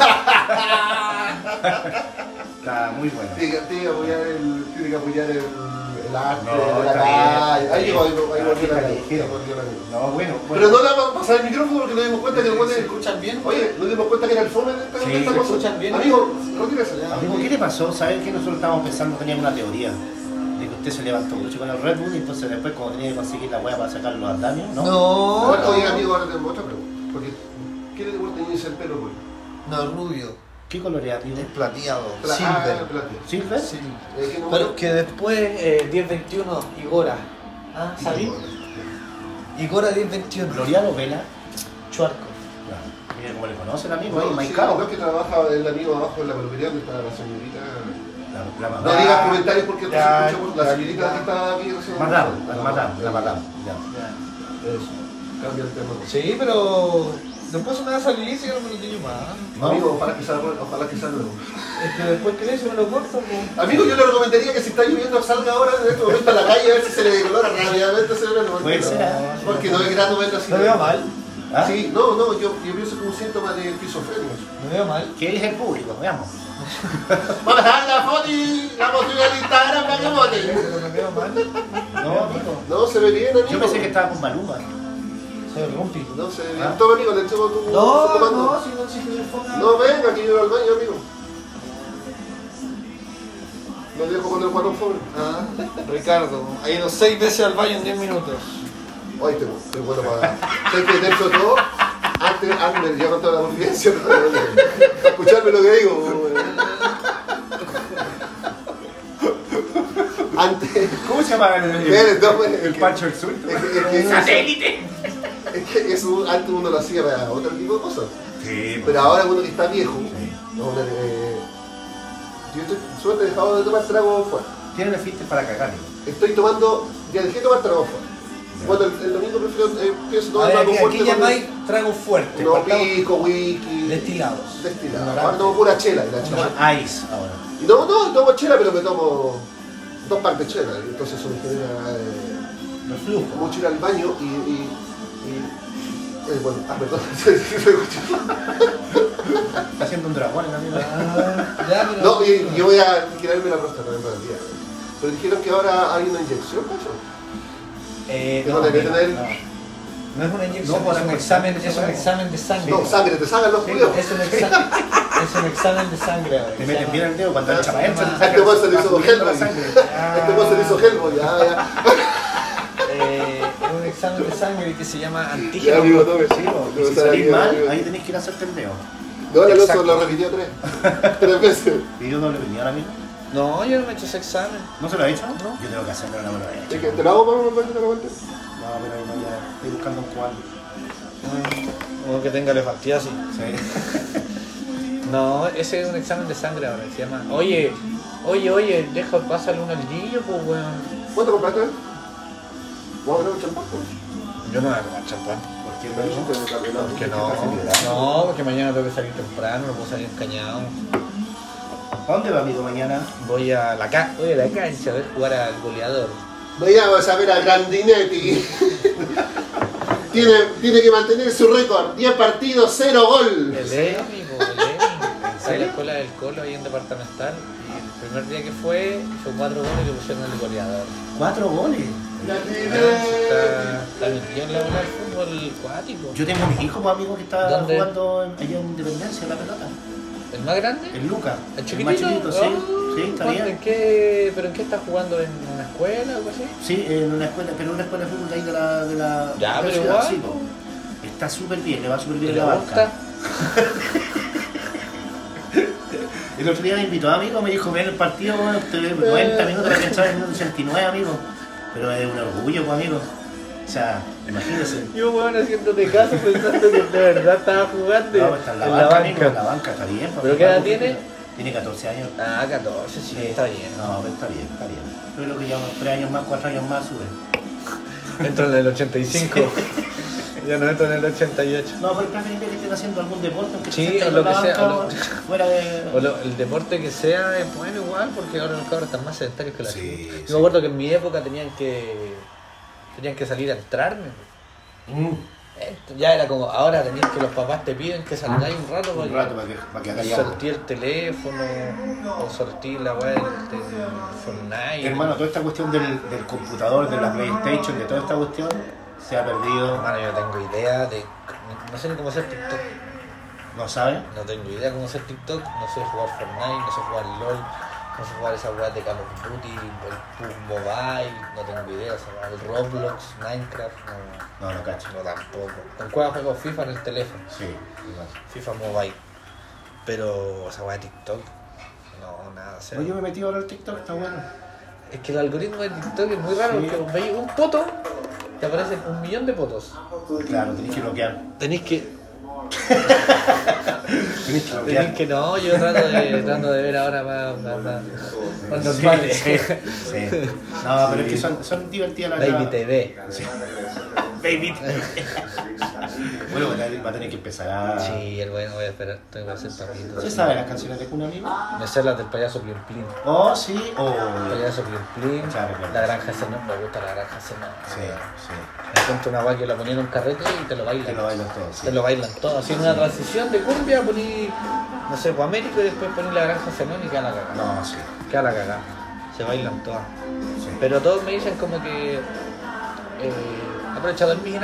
Estaba muy bueno. Tiene que apoyar el arte No, de la está bien. calle. Ahí volvió la Callejero. No, bueno, Pero no le vamos a pasar el micrófono porque nos dimos cuenta que el ¿Se pone. escuchan bien? Oye, nos dimos cuenta que era el fome de esta Sí, de esta se cosa. escuchan bien. Amigo, retírese. Amigo, ¿qué le pasó? ¿Saben que nosotros estábamos pensando, teníamos una teoría? De que usted se levantó mucho con el Red Bull y entonces después como tenía que conseguir la weá para sacar los andamios, ¿no? No, Oye, amigo, ahora tengo otra pregunta. Porque, ¿qué le teñirse el pelo, güey? no es rubio, ¿Qué color es, amigo? es plateado, Silver. silver. ¿Silver? Sí. ¿Qué número? Pero que después 1021 Igora. Ah, ¿sabí? Igora 1021. ¿Floriano Vela? Chuarco. Ya. Mira cómo le conoce el amigo ahí, No, sí, Maicao. no, es que trabaja el amigo abajo en la peluquería donde está la señorita. La No mamá. digas comentarios porque entonces Ya, escuchamos la señorita que está aquí. Madame, la madame. Ya. Eso. Cambia el tema. Sí, pero después me va a salir si yo no me lo tengo más. ¿No? Amigo, ojalá que salga luego. Es que después que eso me lo corto, pues. Amigo, yo le recomendaría que si está lloviendo salga ahora en este momento a la calle a ver si se le decolora rápidamente ese verano. Puede ser. Porque no es grato verlo así. No veo mal. ¿Ah? Sí, no, yo pienso que es un síntoma de esquizofrenia. No veo mal. ¿Qué es el público? Veamos. Vamos a dejar la foto y la foto en Instagram para que voten. Pero no veo mal. No, amigo. No, se ve bien, amigo. Yo pensé que estaba con Maluma. Soy rompi. No se ve bien. Ah. Toma, amigo, le echamos tu No, su comando. no, si no existe el fondo. No, venga, aquí yo al baño, amigo. Lo dejo con el guarón sobre. Ah, Ricardo, ha ido 6 veces al baño en 10 minutos. Ay, estoy bueno para. ¿Sabes que dentro de todo? Antes ya con toda la confidencia, para escucharme lo que digo. Antes. ¿Cómo se llama El Pancho el Sur? ¡Satélite! Es que eso antes uno lo hacía para otro tipo de cosas. Sí, Pero ahora uno que está viejo, no, yo estoy suerte dejado de tomar trago fuerte. tiene el filtro para cagar, amigo. Estoy tomando, ya dejé de tomar trago fuerte. Bueno, el domingo prefiero, pienso A tomar ver, trago aquí fuerte. llamáis trago fuerte. No, partamos pico, whisky. destilados. Destilado. Ahora tomo pura chela. Y la chela. Toma ice ahora. Y no, tomo chela, pero me tomo 2 partes de chela. Entonces eso me genera Reflujo. mucho ir al baño y bueno, perdón. Está haciendo un dragón, amigo. Ya, pero... No, y yo voy a quitarme la próstata dentro del día. Pero dijeron que ahora hay una inyección, ¿cacho? no, no, amigo, tener- no es una inyección, No, es un examen, esa es un weá. examen de sangre. No, sangre, te sacan los culios. Es un examen de sangre ahora. Te meten bien el dedo cuando entra para adentro. A este weón se le hizo Hellboy. la sangre. A este weón se le hizo Hellboy, ya. Es un examen de sangre que se llama Ya, antígeno. amigo, tome. Sí, y si salís mal, ahí tenéis que ir a hacerte el dedo. No, el Exacto. oso lo repitió 3 veces. ¿Y yo no le venía amigo? No, yo no me he hecho ese examen. ¿No se lo ha hecho? No. Yo tengo que hacerlo una buena Es vez. que te lo hago para volver a la vuelta. No, pero ahí no, ya estoy buscando un cubano. O que tenga lefastiasis. Sí. No, ese es un examen de sangre ahora. Se llama. Oye, deja, pásale un aldillo, pues weón. ¿Cuánto compraste? Vamos a ver un champán. Yo no voy a tomar champán. ¿Por qué Pero no? sí, te ¿Por qué no? Está celebrado. No, porque mañana tengo que salir temprano, no puedo salir encañado. ¿A dónde va, amigo, mañana? Voy a la cancha a ver jugar al goleador. Vayamos a ver a Grandinetti. Tiene que mantener su récord. 10 partidos, 0 gol. El Emi, está en la escuela del Colo ahí en departamental. Y el primer día que fue, hizo 4 goles y le pusieron el goleador. 4 goles. Está metido en la bola del fútbol acuático. Yo tengo a mi hijo, pues, amigo, que está ¿Dónde? jugando allá en Independencia, la pelota. ¿El más grande? El Luca. ¿El más chiquitito? chiquito, sí. Oh, Sí, está ¿cuándo? bien. ¿Pero en qué está jugando? ¿En una escuela o algo así? Sí, en una escuela, pero una escuela de fútbol de ahí de la Ya, de la pero ciudad, igual, sí, po. po. Está súper bien, le va súper ¿Y bien le en la gusta? banca. El otro día me invitó, amigo, me dijo, ven el partido, bueno, 90 minutos, la pensaba en el minuto 89, amigo. Pero es un orgullo, pues, amigo. O sea, imagínese. Yo, weón, haciéndote caso pensando que de verdad estaba jugando No, está en la banca, amigo, en la banca, está bien. pues, ¿Pero qué edad tiene? Tiene 14 años. Ah, 14, sí, está bien. No, pero está bien, está bien. Yo creo que ya unos 3 años más, 4 años más sube. Entro en el 85. Ya no entro en el 88. No, pero es preferible que estén haciendo algún deporte, aunque Sí, se o sienten lo en la que sea, banca, o lo- fuera de... El deporte que sea es bueno igual, porque ahora los cabros están más sedentarios que la Sí, chucha. sí. Yo me acuerdo que en mi época tenían que salir a entrarme. Ya era como, ahora tenías que los papás te piden que salgáis un rato Un rato para que haga ya. sortir el teléfono o sortir la weá del Fortnite. Hermano, toda esta cuestión del computador, de la PlayStation, de toda esta cuestión, se ha perdido. Hermano, yo no tengo idea de. No sé ni cómo hacer TikTok. ¿No saben? No tengo idea cómo hacer TikTok. No sé jugar Fortnite, no sé jugar LOL. No sé jugar esas weas de Call of Duty, el PUBG Mobile, no tengo idea, el Roblox, Minecraft, No, no cacho. no tampoco. ¿Con cuál juego FIFA en el teléfono? Sí, igual. FIFA Mobile. Pero esa wea de TikTok, no, nada, cero. Oye, yo me metí ahora al TikTok, está bueno. Es que el algoritmo de TikTok es muy raro, Sí. porque veis un poto, te aparecen 1 millón de potos. Claro, tenés que bloquear. Tenéis que Tenés que bloquear. Tienen que no, yo trato de ver ahora más normales. Sí. No, pero es que son divertidas las Baby TV. Baby TV. Bueno, va a tener que empezar a... Sí, el bueno, voy a esperar, tengo que hacer papito. ¿Usted sabe las canciones de Cuna, amigo? Me sé las del payaso Plin Plin. Oh, sí. Oh, El payaso Plin Plin, Ya recuerdo. la granja Zenón, me gusta la granja Zenón. sí, sí. Me cuento una guay que la ponían en un carrete y te lo bailan. Que lo bailan todos, sí. Te lo bailan todo. Así en una transición de cumbia poní, no sé, Guamérico y después poní la granja Zenón y queda la cagada. No, sí. Queda la cagada. Se bailan todas. Sí. Pero todos me dicen como que aprovecha a dormir.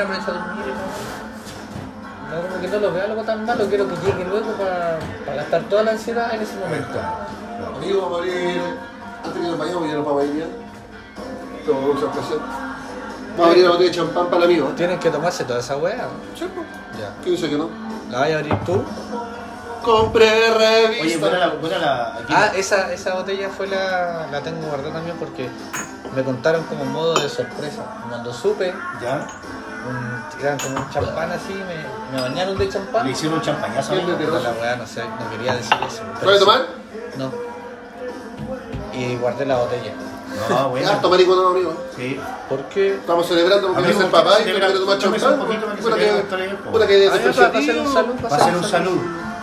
No, como que no lo veo algo tan malo, quiero que llegue luego para gastar toda la ansiedad en ese momento. Claro. Amigo, vamos a abrir. Antes que nos vayamos, ya nos vamos a ir bien. Como mucha ocasión. Vamos a abrir la botella de champán para el amigo. Tienen que tomarse toda esa wea. Sí, pues. Ya. ¿Quién dice que no? ¿La vas a abrir tú? Compré revista. Oye, buena la... Aquí. Ah, esa botella fue la tengo guardada también porque me contaron como modo de sorpresa. Cuando supe, ¿Ya? tiraron como un champán así, me bañaron de champán. Le hicieron un champañazo, amigo. Pero la weá, no sé, no quería decir eso. ¿Puedes tomar? No. Y guardé la botella. No, Ya, bueno. tomar y no, amigo. Sí. ¿Por qué? Estamos celebrando porque Amigo, va a ser papá y celebra- quiero tomar tómese champán. un poquito para que Puta se vea esto bien, po. puta que Ah, se ya, fue para hacer un salud. Va a ser un salud.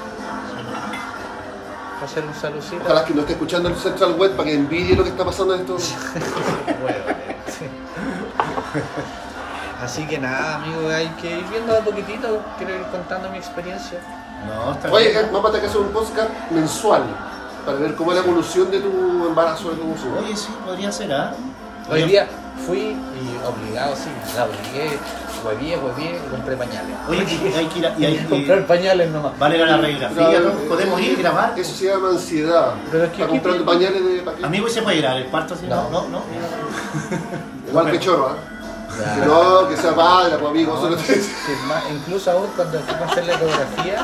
Va a ser un saludcito. Ojalá que no esté escuchando el Central Web para que envidie lo que está pasando en esto. Bueno, sí. Así que nada, amigo, hay que ir viendo de a poquitito. Quiero ir contando mi experiencia. No, está Oye, bien. vamos a tener que hacer un podcast mensual para ver cómo es la evolución de tu embarazo de tu uso. Oye, sí, podría ser, ¿ah? Hoy día fui y obligado, sí, la obligué, huevié y compré pañales. Oye, hay que ir a... y hay- comprar pañales nomás. Vale la radiografía, ¿no? Podemos ir y grabar. Eso se llama ansiedad. Pero es que Está aquí comprando tiene- pañales de paquete. Amigo, ¿y se puede ir al parto así? No. No. Igual que chorro, ¿ah? Ya. Que no, que sea padre, pues amigo. No, Solo te... sí, incluso aún cuando fuimos a hacer la ecografía,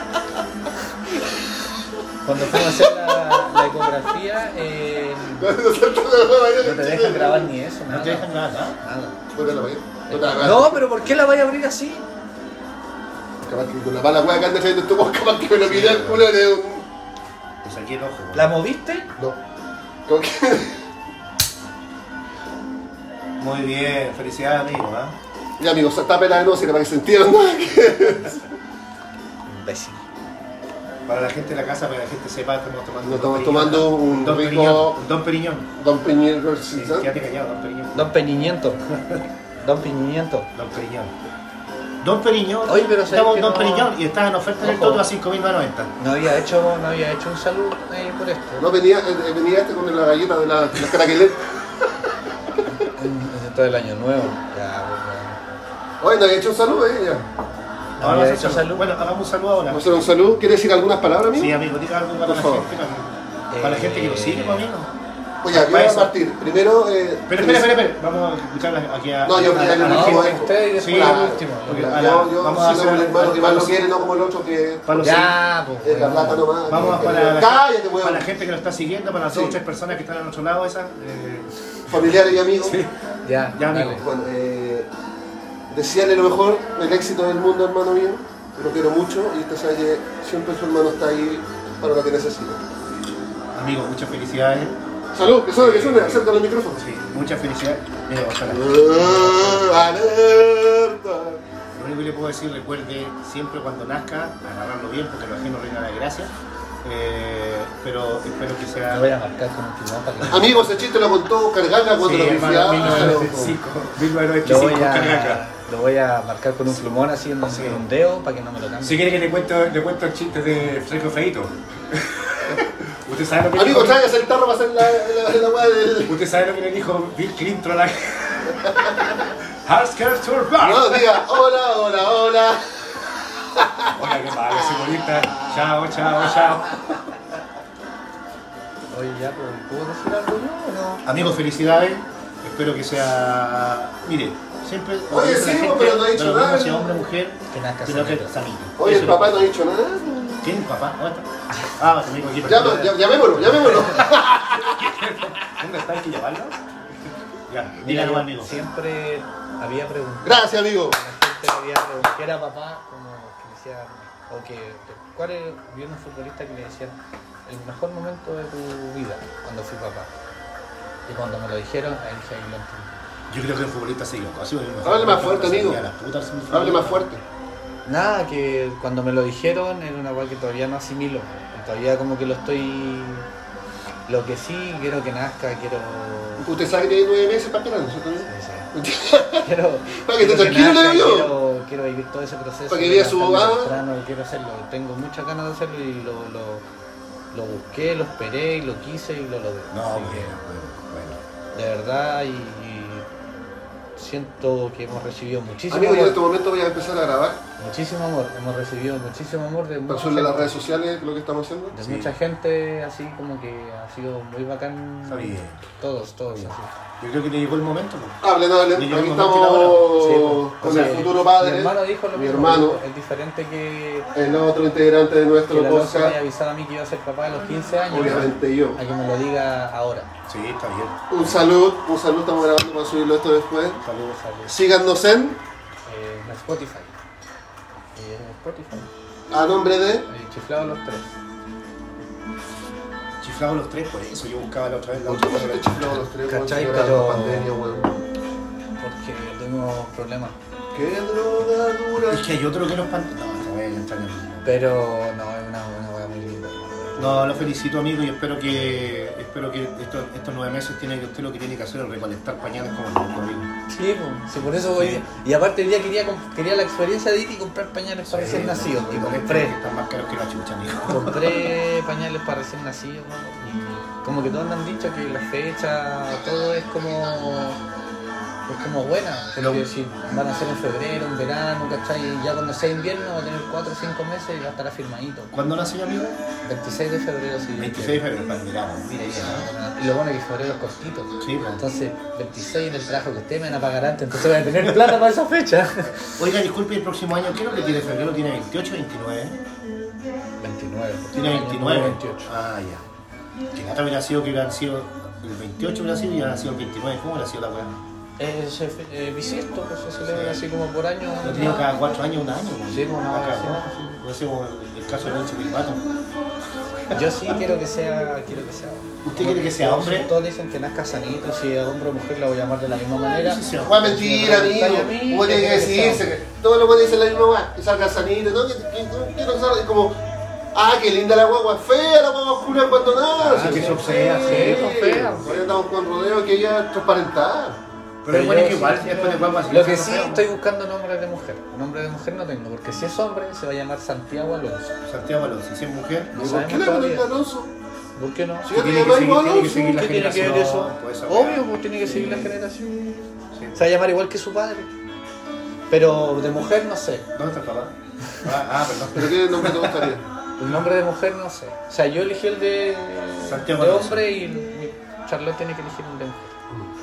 la ecografía, no te dejan grabar ni eso, No nada. te dejan grabar, ¿ah? Nada. Ponte la paquete. No te hagas. No, pero ¿por qué la vais a abrir así? Capaz que con la mala hueá que anda trayendo tu voz, capaz que me lo quité el culo de un... Te saqué el ojo. güey. ¿La moviste? No. Como que... Muy bien, felicidades, amigo, ¿ah? Ya, amigos, está pelada de no, para que se entienda. Imbécil. Para la gente de la casa, para que la gente sepa, estamos tomando Nos estamos Don tomando Periñón, un Don rico- Periñón, Don Periñón. Don Peñero, Sí, ¿sabes? quédate callado, Don Periñón. Don Peñimiento. Don Peñimiento. Don Periñón. Don Periñón. Oye, pero ¿sabes estamos que Don no- Periñón y está en oferta en el Ojo. Toto a 5.990. No había hecho un saludo por esto. No, venía este con la galleta de las caraqueles. Esto del año nuevo. Ya, Oye, no había hecho un saludo, ya. No Ahora había vamos a hecho hacer salud. Bueno, hagamos un saludo ahora. Vamos a hacer un saludo. ¿Quieres decir algunas palabras, amigo? Sí, amigo, diga algo para Por la favor. gente, para la gente que lo sigue, pues, amigo. Oye, aquí Para voy a eso. partir. Primero, Espera. Vamos a escuchar aquí a... No, yo a- ya a- lo a- No, último, usted y después Sí, el último. porque- Yo, a la- yo, vamos a sigo hacer- con el hermano que más para lo los- quiere, no como el otro que para los- Ya, pues. es la plata nomás. Vamos que- para la, Cállate, para la weón. gente que lo está siguiendo, para las Sí. 2 o 3 personas que están a nuestro lado, esa. Familiares y amigos. Ya, Ya, amigo. dale. Bueno, desearle lo mejor, el éxito del mundo, hermano mío. Lo quiero mucho y usted sabe que siempre su hermano está ahí para lo que necesita. Amigo, muchas felicidades. Salud, que suene, acércalo al micrófono. Sí, muchas felicidades. Mira, ojalá. Alerta. Lo único que le puedo decir, recuerde siempre cuando nazca, agarrarlo bien, porque lo ajeno reina la gracia. Pero espero que Me sea. voy a marcar con un plumón para que... Amigo, ese chiste lo contó Carganga cuando lo hermano, pifiaba. 1995. Lo 1995, voy, Cargaca. lo voy a marcar con un plumón así en Sí. un dedo para que no me lo cambie. Si quiere que le cuento el chiste de Freco Feito. ¿Usted sabe lo que Amigo, dijo? tráigase el tarro para hacer la weá del. ¿Usted sabe lo que le dijo Bill Clinton a la... Haskell Turban? No, diga, hola. Hola, qué malo, ese bonita. Chao. Oye, ya, pues, ¿puedo decir algo yo o no? Amigos, felicidades. Espero que sea. Mire, siempre. Oye, dice sí, la gente, pero no ha dicho da lo mismo nada. sea hombre o mujer, Que nazca sino que sanito. sanito. Oye, el Eso papá es. no ha dicho nada. ¿Quién? ¿Papá? ¿Dónde está? Ah, tu amigo aquí. perfecto. Llamémoslo. ¿Dónde está? ¿Hay que llamarlo? Ya, Mira, díganos, yo amigo. siempre había preguntado. Gracias, amigo. La gente me había preguntado que era papá, como que le decían, o que, ¿cuál es? Vi un futbolista que le decían, el mejor momento de tu vida, cuando fui papá. Y cuando me lo dijeron, ahí dije, ahí lo entendí. Yo creo que el futbolista se equivocó. Ha sido el mejor Hable más momento fuerte, que amigo. se veía las putas sin Hable fútbol. más fuerte. Nada, que cuando me lo dijeron era una cosa que todavía no asimilo. Todavía como que lo estoy... Lo que sí, quiero que nazca, quiero... Usted sabe que tiene 9 meses para esperar, ¿cierto? Sí, sí. Quiero, Para que esté quiero tranquilo, nazca, le digo yo. quiero vivir todo ese proceso. Para que vea su levantarme mamá. temprano, quiero hacerlo. Tengo muchas ganas de hacerlo y lo busqué, lo esperé y lo quise y lo logré. No, Así bueno. que, de verdad, y siento que hemos recibido muchísimo Amigo, yo en este amor. momento voy a empezar a grabar. Muchísimo amor. Hemos recibido muchísimo amor de Para mucha subirle a las gente. redes sociales lo que estamos haciendo. De Sí. mucha gente, así como que ha sido muy bacán. Está bien. Todos, así. Yo creo que le llegó el momento. Pues. Hablen. Y Aquí yo estamos Sí, pues, con o sea, el futuro padre. Mi hermano dijo lo mi mismo. hermano. Es diferente que El otro integrante de el nuestro Alonso me podcast. haya avisado a mí que iba a ser papá a los 15 años. Obviamente yo. A que me lo diga ahora. Sí, está bien. Un saludo, estamos grabando para subirlo esto después. Saludos. Síganos en, En Spotify. Y en Spotify. a nombre de. Chiflado los tres. Chiflado los tres, por eso yo buscaba la otra vez la ¿Por otra qué te chiflamos los tres? ¿Cachai? Weón, Pero- la pandemia, weón. Porque tengo problemas. Qué droga dura. Es que hay otro que nos pan... No voy a entrar en... Pero no, es una hueá muy linda. No, lo felicito, amigo, y espero que estos 9 meses tiene que usted lo que tiene que hacer es recolectar pañales como el otro, amigo. Sí, pues, sí, por eso voy. Y aparte el día quería la experiencia de ir y comprar pañales para recién nacidos. Y compré. Están más caros que la chucha, amigo. Compré pañales para recién nacidos, ¿no? Y como que todos me han dicho que la fecha, todo es como buena. Pero- Porque si van a ser en febrero, en verano, ¿cachai? Y ya cuando sea invierno va a tener 4 o 5 meses y va a estar afirmadito. ¿Cuándo nació, amigo? 26 de febrero, sí. 26 de febrero, para el verano. Mira, ya. Y lo bueno es que febrero es cortito. Sí, pues. Entonces, 26 en el trabajo que usted me van a pagar antes, entonces voy a tener plata para esa fecha. Oiga, disculpe, el próximo año, ¿qué es lo que tiene febrero? ¿Tiene 28 o 29? 29. Tiene 29. 28. Ah, ya. Que nada hubiera sido que hubieran sido el 28 hubiera sido y hubieran sido el 29. ¿Cómo hubiera sido la weá? Bisiesto, que se celebra así como por año. Lo teníamos cada 4 años, un año. Sí, pues, no, Acá, sí, ¿no? Puede ser como el caso de Nancy Bilbato. Yo sí quiero que sea. ¿Usted quiere que sea hombre? Todos dicen que nazca sanito, si es hombre o mujer la voy a llamar de la misma manera. Sí, sí, Guau, mentira, amigo. Uno tiene que decidirse. Que todos los buenos dicen la misma guay. Que salga sanito, ¿no? Que no salga. Es como. Ah, qué linda la guagua, fea la guagua oscura abandonada. Ah, que son feas, sí, son feas. Ahora estamos con rodeo que ya transparentar. Pero es yo bueno que sí igual, quiero- después de guapas. Lo que sí estoy buscando nombre de mujer. Nombre de mujer no tengo, porque si es hombre se va a llamar Santiago Alonso. Santiago Alonso, si es mujer, No ¿Y por sabemos qué le ponen todavía. Alonso? ¿Por qué no? Si ya te tiene que llamas seguir- igual tiene que Alonso. seguir la ¿Qué tiene que ver generación, eso? pues, esa Obvio, weá. pues tiene que seguir la generación. Sí. Se va a llamar igual que su padre. Pero de mujer no sé. ¿Dónde está el papá? Perdón. ¿Pero qué nombre te gustaría? El nombre de mujer no sé. O sea, yo elegí el de Santiago de Alonso. hombre y Charlotte tiene que elegir el de mujer.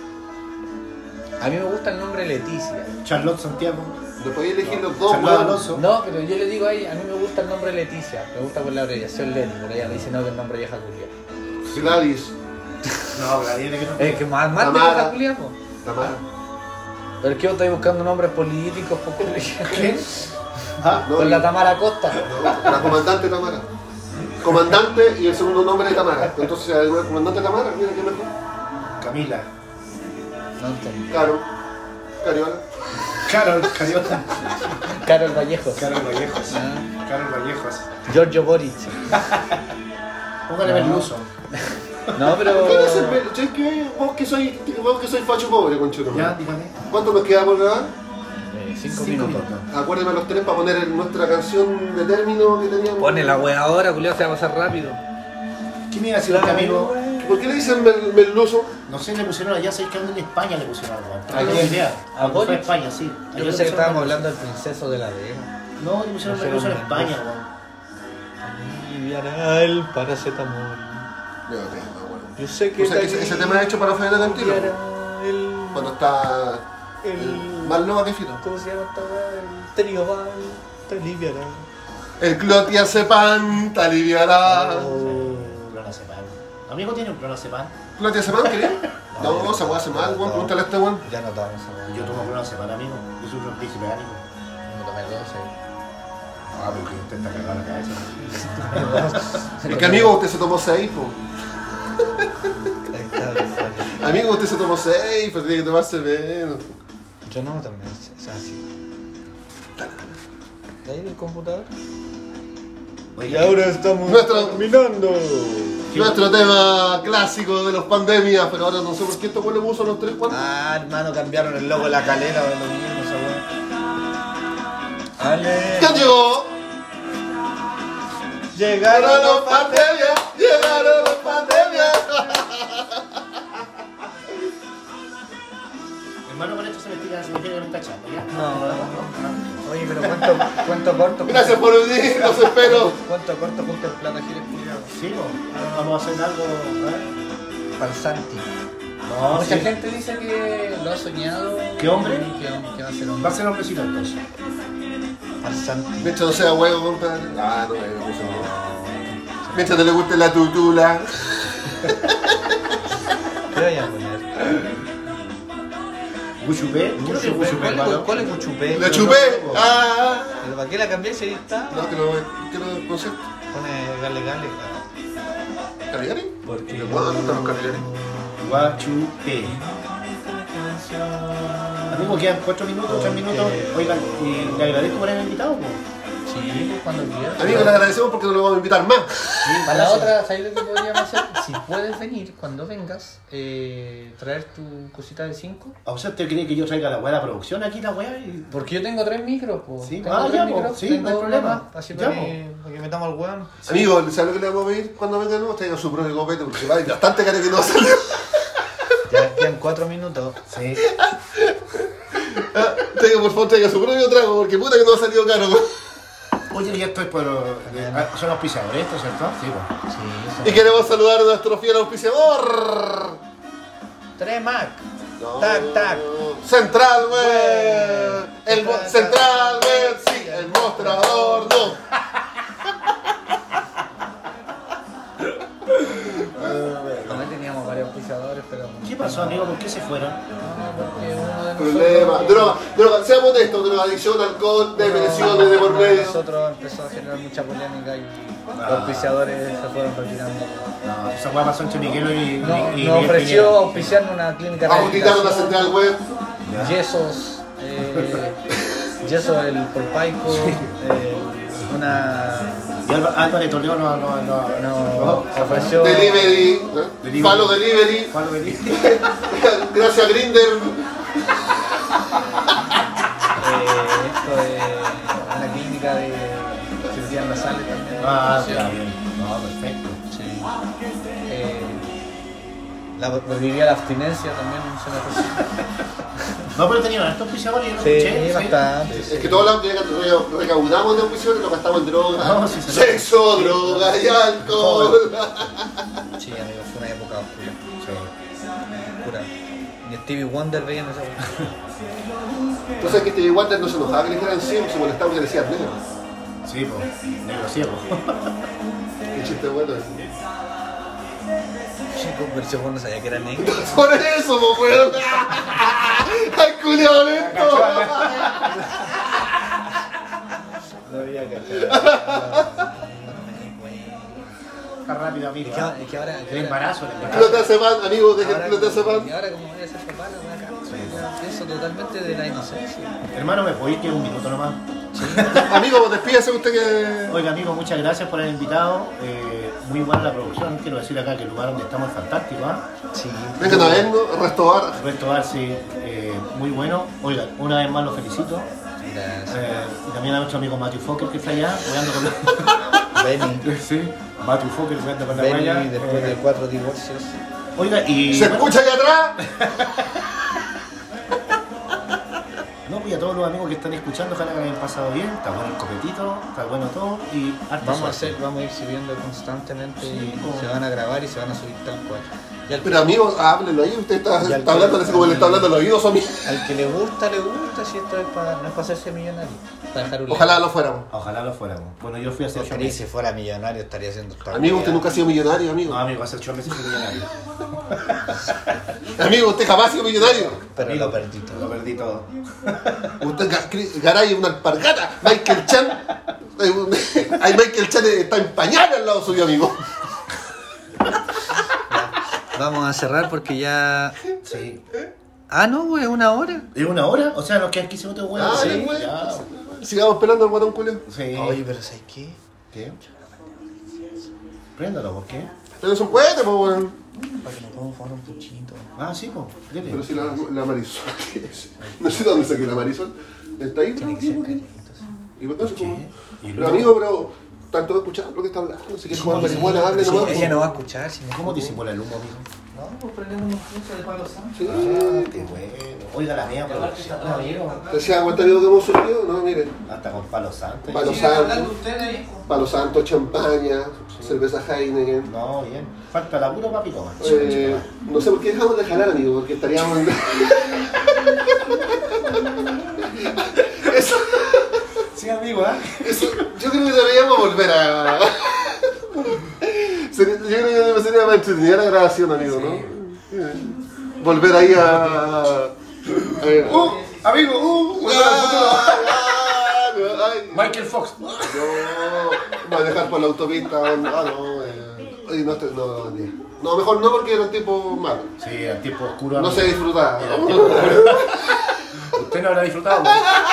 A mí me gusta el nombre Leticia. Charlotte Santiago. Le podías elegir los dos, Charlotte weón. Alonso. No, pero yo le digo ahí, a mí me gusta el nombre Leticia. Me gusta por la abreviación Leti, pero ella me dice no, que el nombre vieja culia. Gladys. No, la idea de que no. Es que más de Tamara. vieja culia, po. Tamara. Pero es que yo estoy buscando nombres políticos, po, culia. ¿Qué? Ah, No, Con la Tamara Costa. la comandante Tamara. Comandante y el segundo nombre de Tamara. Entonces, el comandante Tamara, mira qué mejor. Camila. No entendí. Caro. Cariola. Carol, Cariola. Carol Vallejo. Carol Vallejos. Ah, Carol Vallejos. Giorgio Boric. Póngale No. merluzo. No, pero. ¿Qué es el pelo? Che, ¿qué? Vos que soy facho pobre, conchudo. Ya, dígame. ¿Cuánto nos queda por grabar? 5 5 minutos. Acuérdenme los tres para poner nuestra canción de término que teníamos. Pone la wea ahora, culiao, se va a pasar rápido. ¿Qué me iba a decir este amigo? ¿Por qué le dicen merluzo? No sé, le pusieron allá, ¿sabes que en España le pusieron algo? No ¿A tengo quién? idea. ¿A Cuando fue a Boric? España, sí. Yo Allá le pensé que pusieron estábamos merluzo. hablando del princeso de la Vega. No, le pusieron merluzo en España, weón. Aliviará el paracetamol. No, Yo sé que O sea, que ese tema es hecho para Fede Cantilo. Cuando está más loba que fino. ¿Cómo se llama esta weá? El trío van, te aliviará. El clotiazepam te aliviará. Clonazepam. ¿Amigo tiene un clonazepam? ¿Clotiazepam querés? No, esa weá hace mal, weón. Pregúntale a este weón. Ya no estaba esa weá. Yo tomo clonazepam, amigo. Yo soy un príncipe ánico. Me tomé 12. Ah, porque usted está cagado la cabeza. Es que amigo, usted se tomó 6, po. Ahí está. Amigo, usted se tomó 6, pero tiene que tomarse menos. Yo no me tomé, es así. ¿De ahí del computador? Oye, Y ahora estamos Nuestro- terminando. Nuestro tema clásico de los pandemias, pero ahora no sé por qué esto le puso los 3 cuartos. Ah, hermano, cambiaron el logo de la calera, ahora lo mismo esa weá. Ale. ¿Quién llegó? Llegaron los pandemias. Llegaron los pandemias. hermano, con esto se me tiene un cachando, ¿ya? No. Oye, pero cuánto corto. Gracias por venir, los espero. Cuánto corto junto el plato giles culiado. Sí, pues. Ahora vamos a hacer algo. ¿eh? Falsanti. No, Mucha sí. gente dice que lo ha soñado. ¿Qué hombre? Que va a ser hombre. Va a ser hombrecito entonces. Falsanti. Mientras no sea huevo, compadre. Ah, no, me puse no. Mientras no le guste la tutula. ¿Qué voy a poner? Guchupé. ¿Qué es Guchupé, hermano? ¿Cuál es Guchupé? ¡La chupé! ¡Ah! ¿Pero para qué la cambié si ahí está? No, que no el concepto. Pone gale gale. ¿Caligari? Porque ¿De cuándo están los Caligari? Guachupé. Amigo, quedan 4 minutos, 3 minutos. Oigan, y le agradezco por haber invitado, pues. Sí, cuando quieras. Amigo, le agradecemos porque no lo vamos a invitar más. Para la otra, ¿sabes lo que podríamos hacer? Si puedes venir, cuando vengas, traer tu cosita de 5. O sea, ¿usted cree que yo traiga la weá de la producción aquí, la weá? Porque yo tengo 3 micros, pues. Sí, Tengo ah, 3 ya, po. micros, Sí, tengo no hay una problema. más, así Ya, para que metamos al weón. Amigo, ¿sabes lo que le vamos a pedir cuando venga? No, traiga su propio copete porque va a ir bastante cara que no salió. Ya quedan 4 minutos. Sí. Traiga, por favor, traiga su propio trago porque puta que no ha salido caro. Oye, y esto es por... son auspiciadores, ¿esto, cierto? Sí, pues. Sí, Y queremos saludar a nuestro fiel auspiciador. 3 Mac. No. Tac, tac. Central Web. Central Web, sí. El mostrador, no. También teníamos varios auspiciadores, pero. ¿Qué pasó, amigo? ¿Por qué se fueron? Porque uno de Problema. Droga, seamos honestos, drogadicción, alcohol, depresiones de por medio. nosotros empezó a generar mucha polémica y los auspiciadores se fueron retirando. No, esa weá pasó entre Miguel y Nos Miguel ofreció Piñera. auspiciarnos una clínica de Vamos a quitar una rehabilitación, Central Web. yesos, yeso del polpaico, una. Y Álvarez Toledo No, ofreció. Delivery. Delivery. Palo Delivery. Pablo Benítez. Gracias, Grinder. Esto de una clínica de cirugía nasal también. Ah, ofreció. está bien. No, perfecto. Sí. Revivía la abstinencia también se me ofreció. No, pero tenían estos auspiciadores y no Sí, escuché. bastante. Es que todos los que recaudamos de auspiciadores lo gastamos en droga. No, sí, se Sexo, droga y alcohol. Sí, amigo, fue una época oscura. Sí. Oscura. Ni Stevie Wonder veían esa época. Tú sabes que Stevie Wonder no se enojaba que le dijeran sí, se molestaba que le decían negro. Sí, pues. Negro ciego. Qué chiste bueno. Chico, versión no sabía que era negro. Por eso, po, weón. ¡Ay, culiao lento! No había cachado. Está rápido, amigo. Es que ahora. El embarazo, el embarazo. Clotazepan, amigos, dejen Clotazepan. Y ahora, como voy a ser papá, la voy a cambiar. Pienso totalmente de la inocencia. Hermano, ¿me podéis quedar un minuto nomás? Amigo, despídase usted que. Oiga, amigo, muchas gracias por haber invitado. Muy buena la producción. Quiero decir acá que el lugar donde estamos es fantástico, ¿ah? Sí. Vengan a vernos, Restobar. El resto bar, sí, muy bueno. Oigan, una vez más lo felicito. Gracias. Y también a nuestro amigo Matthew Fokker que está allá, jugando con la... Benny. Sí, Matthew Fokker jugando con la Benny, guaya. después de 4 divorcios. Oiga, y... ¿Se bueno, escucha allá atrás? no, pues a todos los amigos que están escuchando, ojalá que lo hayan pasado bien. Está bueno el copetito, está bueno todo. Y harta Vamos a suerte. vamos a ir subiendo constantemente y como- se van a grabar y se van a subir tal cual. Pero amigo, háblelo ahí, usted está Y al que- hablando así como le está hablando al oído, son Al que le gusta, si esto es para, no es para hacerse millonario. Para dejar un Ojalá lo fuéramos. Ojalá lo fuéramos. Bueno, yo fui hace 8 Ojalá y si meses. fuera millonario estaría haciendo todo. Amigo, usted nunca ha sido millonario, amigo. No, amigo, hace 8 meses fui millonario. Amigo, usted jamás ha sido millonario. Pero Amigo, lo perdí todo. Lo perdí todo. Usted, Garay, es una alpargata. Michael Chan. Ay, Michael Chan está en pañales al lado suyo, amigo. Vamos a cerrar porque ya... Sí. Ah, no, güey, 1 hora. ¿Es 1 hora? O sea, nos quedan 15 minutos, weón. Ah, Sí, güey. ya. Sigamos pelando al guatón culio. Sí. Oye, pero ¿sabes qué? ¿Qué? Préndalo, ¿por qué? Pero es un cohete, pues, weón. Para que nos podamos fumar un puchito. Ah, sí, pues. Dile. Pero si la Marisol. No sé dónde saqué la Marisol. ¿Está ahí? Tiene que ser caliente. Y entonces, ¿Qué? como. ¿Y Pero luego? amigo, pero. Tanto escuchando lo que está hablando. Si quieres jugar marihuana, hable nomás. Ella no va a escuchar. Si no... ¿Cómo disimula el humo, amigo? No, pues prendemos un pucho de palo santo. Sí. Ah, qué bueno. Oiga la mía producción, amigo. ¿Se da cuenta, amigo, que hemos subido? No, miren. Hasta con palo santo. Palo ¿Siguen hablando santo, ustedes ahí? palo santo, champaña, cerveza Heineken. No, bien. Falta la puro papi toma. No sé por qué dejamos de jalar, amigo, porque estaríamos en... Eso, Sí, amigo, ¿eh? eso, yo creo que deberíamos volver a... Yo creo que sería más entretenida la grabación, amigo, ¿no? Volver ahí a... Amigo, Ay, Michael Fox. no, manejar por la autopista, no, ay, no, no, mejor no porque era un tiempo malo, Sí, el tiempo oscuro. no amigo. se disfrutaba. Era el tiempo oscuro. Usted no habrá disfrutado.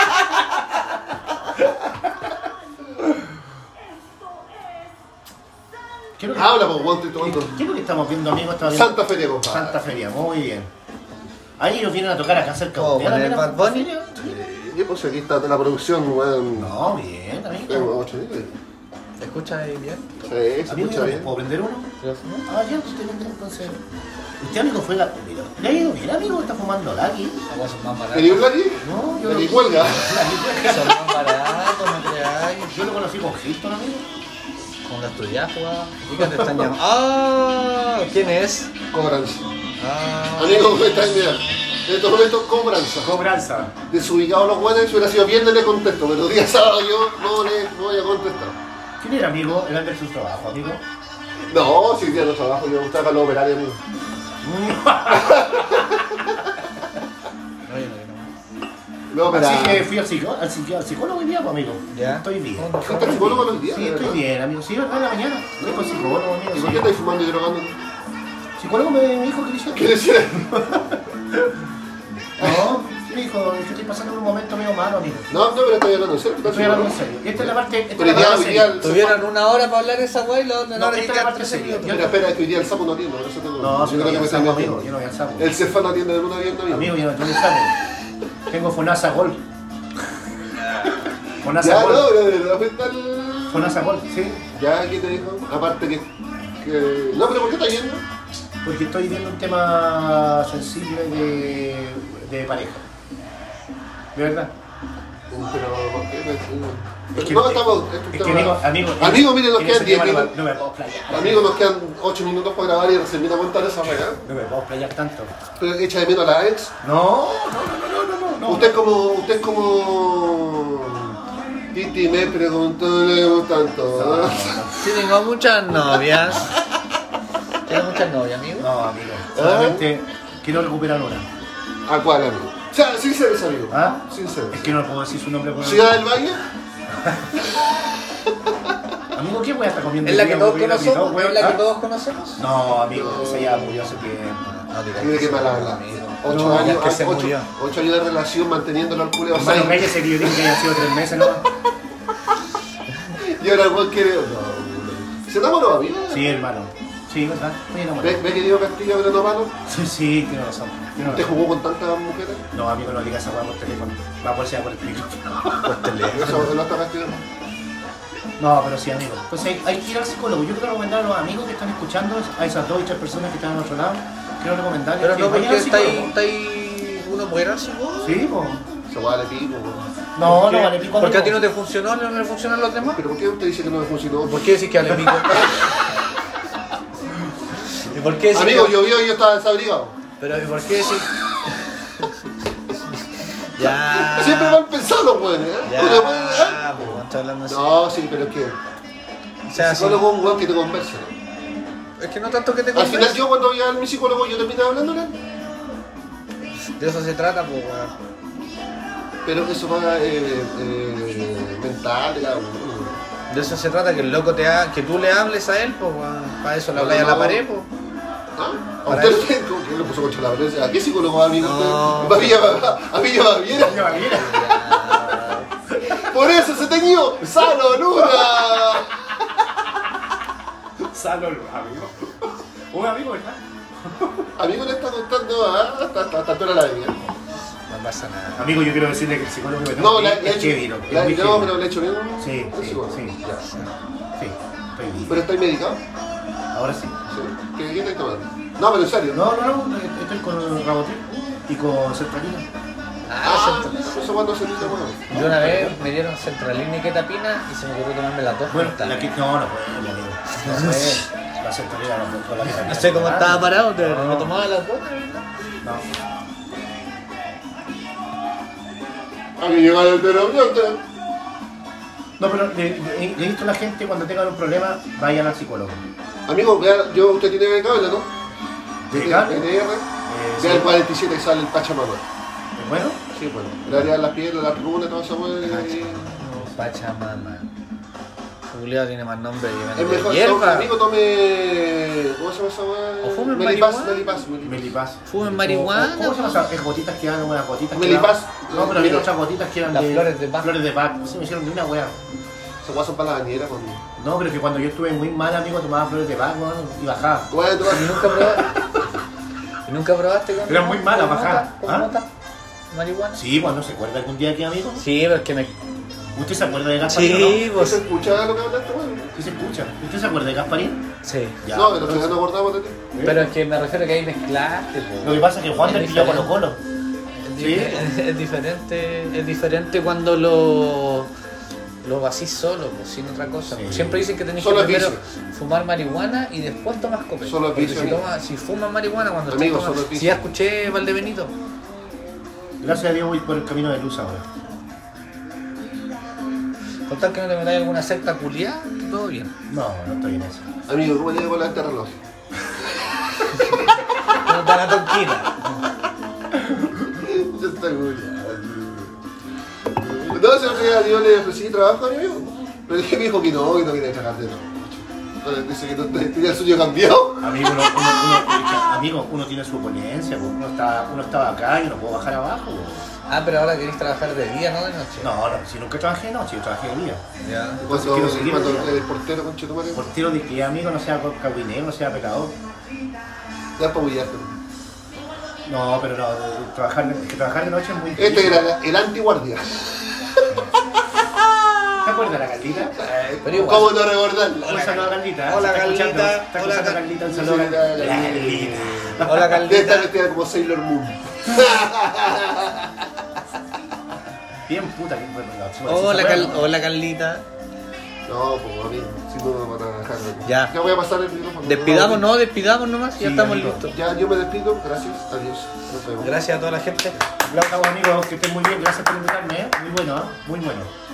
¿Qué es lo que- Habla, pues, guante y tomando. ¿Qué es lo que estamos viendo, amigo? Estamos viendo Santa Feria, compadre. Santa Feria, muy bien. Ahí ellos vienen a tocar acá cerca. ¿Cómo, ¿Ustedes con el vienen a Bad Bunny? Feria? Y pues aquí está la producción, weón. No, bien, amigo. Tengo 8 días. ¿Escucha ahí bien? Sí, se Amigo, escucha ¿yo bien. puedo prender uno? ¿Lo fumó? Ah, ya, usted entonces. Usted, amigo, fue la. Mira, ¿le ha ido bien, amigo? ¿Está fumando Lucky? Aguas son más baratos. ¿Tenía un Lucky? No, yo ¿Tenía lo. cuelga? Son más baratos, no creáis. Yo lo conocí con Hilton, amigo. Con las tuyas, Diga, te están llamando. ¡Ah! ¿Quién es? Cobranza. Ah. Amigo, ¿cómo están? Mira, en estos momentos, cobranza. Cobranza. Desubicados los guanes, si hubiera sido viernes le contesto, pero día sábado yo no le voy a contestar. ¿Quién era, amigo? Era de su trabajo, amigo. No, si día no trabajo, yo estaba los operarios, amigo. Oye, no. No, pero... Así que fui al psicólogo hoy día, pues, amigo. ¿Ya? Estoy bien. ¿Fuiste al psicólogo los días? Sí, de estoy verdad? bien, amigo. Sí, ¿verdad? En la mañana. Estoy con psicólogo, amigo. ¿Y por Sí. qué estáis fumando y drogando? Psicólogo me dijo que le ¿Qué hiciera. decía? No, me dijo, estoy pasando por un momento medio malo, amigo. No, pero estoy hablando en serio. Estoy hablando en serio. Esta es la parte. Esta Pero es la ya, parte hoy día seria. el Tuvieron 1 hora para hablar esa wey, la onda No, hora esta es la parte seria. Espera, que hoy día el sapo no atiende, por eso tengo... No, si yo no creo que voy me al están sapo, mintiendo. amigo. Yo no voy al sapo. El Cefán no atiende de una vienda, Amigo, yo no tengo el sapo. Tengo Fonasa Gol. Fonasa Ya, no, Gol. pero de verdad fue tal... Fonasa Gol, sí. Ya, ¿qué te dijo? Aparte que... No, pero ¿por qué está yendo? Porque estoy viendo un tema sensible de pareja. ¿De verdad? Pero, ¿por qué? Es que- No, estamos... Es que, amigo, Amigo, miren, nos en ese quedan 10 tema minutos. no me puedo playar. Amigos, nos quedan 8 minutos para grabar y recién vino a contar esa weá. No me puedo playar tanto. Pero echa de menos a la ex. No. Usted es como... Titi me preguntó, le gustó tanto. Sí, tengo muchas novias. ¿Tienes muchas novias, amigo? No, amigo. Solamente quiero recuperar una. ¿A cuál, amigo? O sea, sincero, amigo. ¿Ah? Sincero. Es que no puedo decir su nombre por ¿Ciudad del Valle? Amigo, ¿qué voy a estar comiendo? ¿Es la hoy que día? todos Porque conocemos? weón, ¿Es la que ¿ah? todos conocemos? No, amigo, esa ya murió hace tiempo. No, diga Mire que qué sí, mal habla. amigo. 8 No, años, ya que se 8 murió. años de relación manteniéndolo al culeo. Hermano, cállese que yo digo que hayan sido 3 meses, ¿no? Y ahora igual quiere... No. ¿Se enamoró, amigo? Sí, hermano. Sí, ¿verdad? Estoy enamorado. ¿Ve que digo Castilla, pero no malo? Sí, tiene razón. Tiene ¿Usted razón. jugó con tantas mujeres? No, amigo, no digas esa hueá por teléfono. Va a poder ser por el micrófono. Eso no está castigado. No, pero sí, amigo. Pues hay que ir al psicólogo. Yo quiero recomendar a los amigos que están escuchando, a esas 2 y 3 personas que están al otro lado, quiero recomendarles Pero que no, vayan porque al psicólogo. está ahí uno muera así, ¿no? Sí, pues. Se vale pico. No, no vale pico. ¿Por qué a ti amigo. no te funcionó, no le funcionan los demás? ¿Pero por qué usted dice que no me funcionó? ¿Por qué decís que vale pico? ¿Y por qué decir Amigo, que- llovió y yo estaba desabrigado. Pero ¿y por qué decir? Ya. Siempre mal pensado los weones, ¿eh? Ya, Pero, pues, estoy hablando así. no, sí, pero es que. O sea, El sí. psicólogo es un weón que te conversa, ¿no? Es que no tanto que te Al final converse. yo cuando voy a ver a mi psicólogo yo termino hablándole. De eso se trata, pues, weón. Pero eso va mental de cada uno. De eso se trata, que el loco que tú le hables a él, pues, weón. Para eso le hablas a la pared, pues. ¿Ah? ¿A Para usted ¿Con quién lo puso contra la pared? ¿A qué psicólogo va amigo? No. ¿A Villa Baviera? Ya, Baviera. Por eso se teñió. ¡Salo, Luna! Salud, amigo. Un amigo, ¿verdad? Amigo le está contando hasta toda la vida. No pasa nada. Amigo, yo quiero decirle que el psicólogo que me No, toca le es he hecho. heavy, loco, es muy No, heavy. pero le he hecho bien. Sí, el sí, psicólogo. sí. Ya. Sí, estoy bien. ¿Pero estáis medicado? Ahora sí. Sí. ¿Qué estáis tomando? No, pero en serio. No, estoy con Rabotil y con Sertralina. Eso cuando se dice, bueno. Yo una vez me dieron centralina y ketamina y se me ocurrió tomarme las dos Bueno, juntas. la que no puede, mi amigo. No puede. La Sertralina no puede con la ketamina. No sé cómo estaba parado, pero No. me tomaba las dos, de verdad. No. A mí llega el terapeuta. No, pero he visto a la gente cuando tengan un problema, vayan al psicólogo. Amigo, vea, usted tiene cable, ¿no? ¿Tiene cable? NR. Sí. Vea el 47 que sale el Pachamama. ¿Es bueno? Sí, bueno. El área de las piernas, las runas, toda esa hueá. Pachamama. Julián tiene más nombre Es mejor, hierba. amigo, tome. ¿Cómo se llama esa hueá? O fume Melipaz, marihuana. Melipaz. Melipaz. Fumen marihuana. ¿Cómo se llama esas gotitas que dan? Unas gotitas que Melipaz. dan- No, pero había otras gotitas que eran Las flores de Bach. Flores de Bach. No se me hicieron ni una wea. Esos guasos para la bañera, con. No, pero que cuando yo estuve muy mal, amigo, tomaba flores de Bach, weón, y bajaba. Bueno, tú vas- ¿Y nunca probaste? ¿Y nunca probaste con Era muy mala, con bajada. nota? ¿Con ¿Ah? nota? ¿Marihuana? Sí, pues no se acuerda algún día aquí, amigo. Sí, pero es que me... ¿Usted se acuerda de Gasparín? Sí, o no? ¿No se pues... escucha lo que hablaste, weón? Sí se escucha. ¿Usted se acuerda de Gasparín? Sí. Ya, No, pero entonces- no acordamos de ti. Pero es que me refiero a que ahí mezclaste, pues. Lo que pasa es que Juan Es del pilló Colo diferente. Colo. Sí. Es diferente cuando lo vacís solo, pues, sin otra cosa. Sí. Pues. Siempre dicen que tenés Solo que es primero vicio. fumar marihuana y después tomas copete. Solo es Porque vicio, si, amigo. si fumas marihuana cuando Amigo, estás solo es tomando... vicio. Si ya escuché Valdebenito. Gracias a Dios voy por el camino de luz ahora. Con tal que no te metáis alguna secta culiada, todo bien. No, no estoy en eso. Amigo, ¿cómo le digo con la este reloj? No te la tonquita. Yo estoy muy bien. Entonces, el otro día yo le ofrecí trabajo a mi amigo. Pero dije, me dijo que no quería trabajar de noche. Entonces dice que no tenía el sueño cambiado. Amigo, uno tiene su opulencia, pues. Uno estaba acá y no puedo bajar abajo. Pues. Ah, pero ahora queréis trabajar de día, no de noche. No, si nunca trabajé de noche, yo trabajé de día. Ya. quiero seguir Cuando el día. el portero con Chetumare, Portero de que amigo no sea cabinero, no sea pecador. ya para bullarte. No, pero no, trabajar de noche es muy Este difícil. era el antiguardia. ¿Te acuerdas de la Carlita? Pero igual. ¿Cómo no recordarla? Un saludo a Carlita. Hola, ¿Se está Carlita. escuchando? ¿Está Hola, escuchando Carlita? Un saludo a Sí, Carlita. Carlita. Hola, De esta Carlita. vestida como Sailor Moon. Bien puta que fue. Hola, Carlita. No, pues amigo, si no me van a dejar. Ya. Ya voy a pasar el micrófono. Despidamos nomás, ya Sí, estamos amigo. listos. Ya, yo me despido. Gracias. Adiós. Nos vemos. Gracias a toda la gente. Aplausos amigos, que estén muy bien. Gracias por invitarme, ¿eh? Muy bueno, ¿eh? Muy bueno.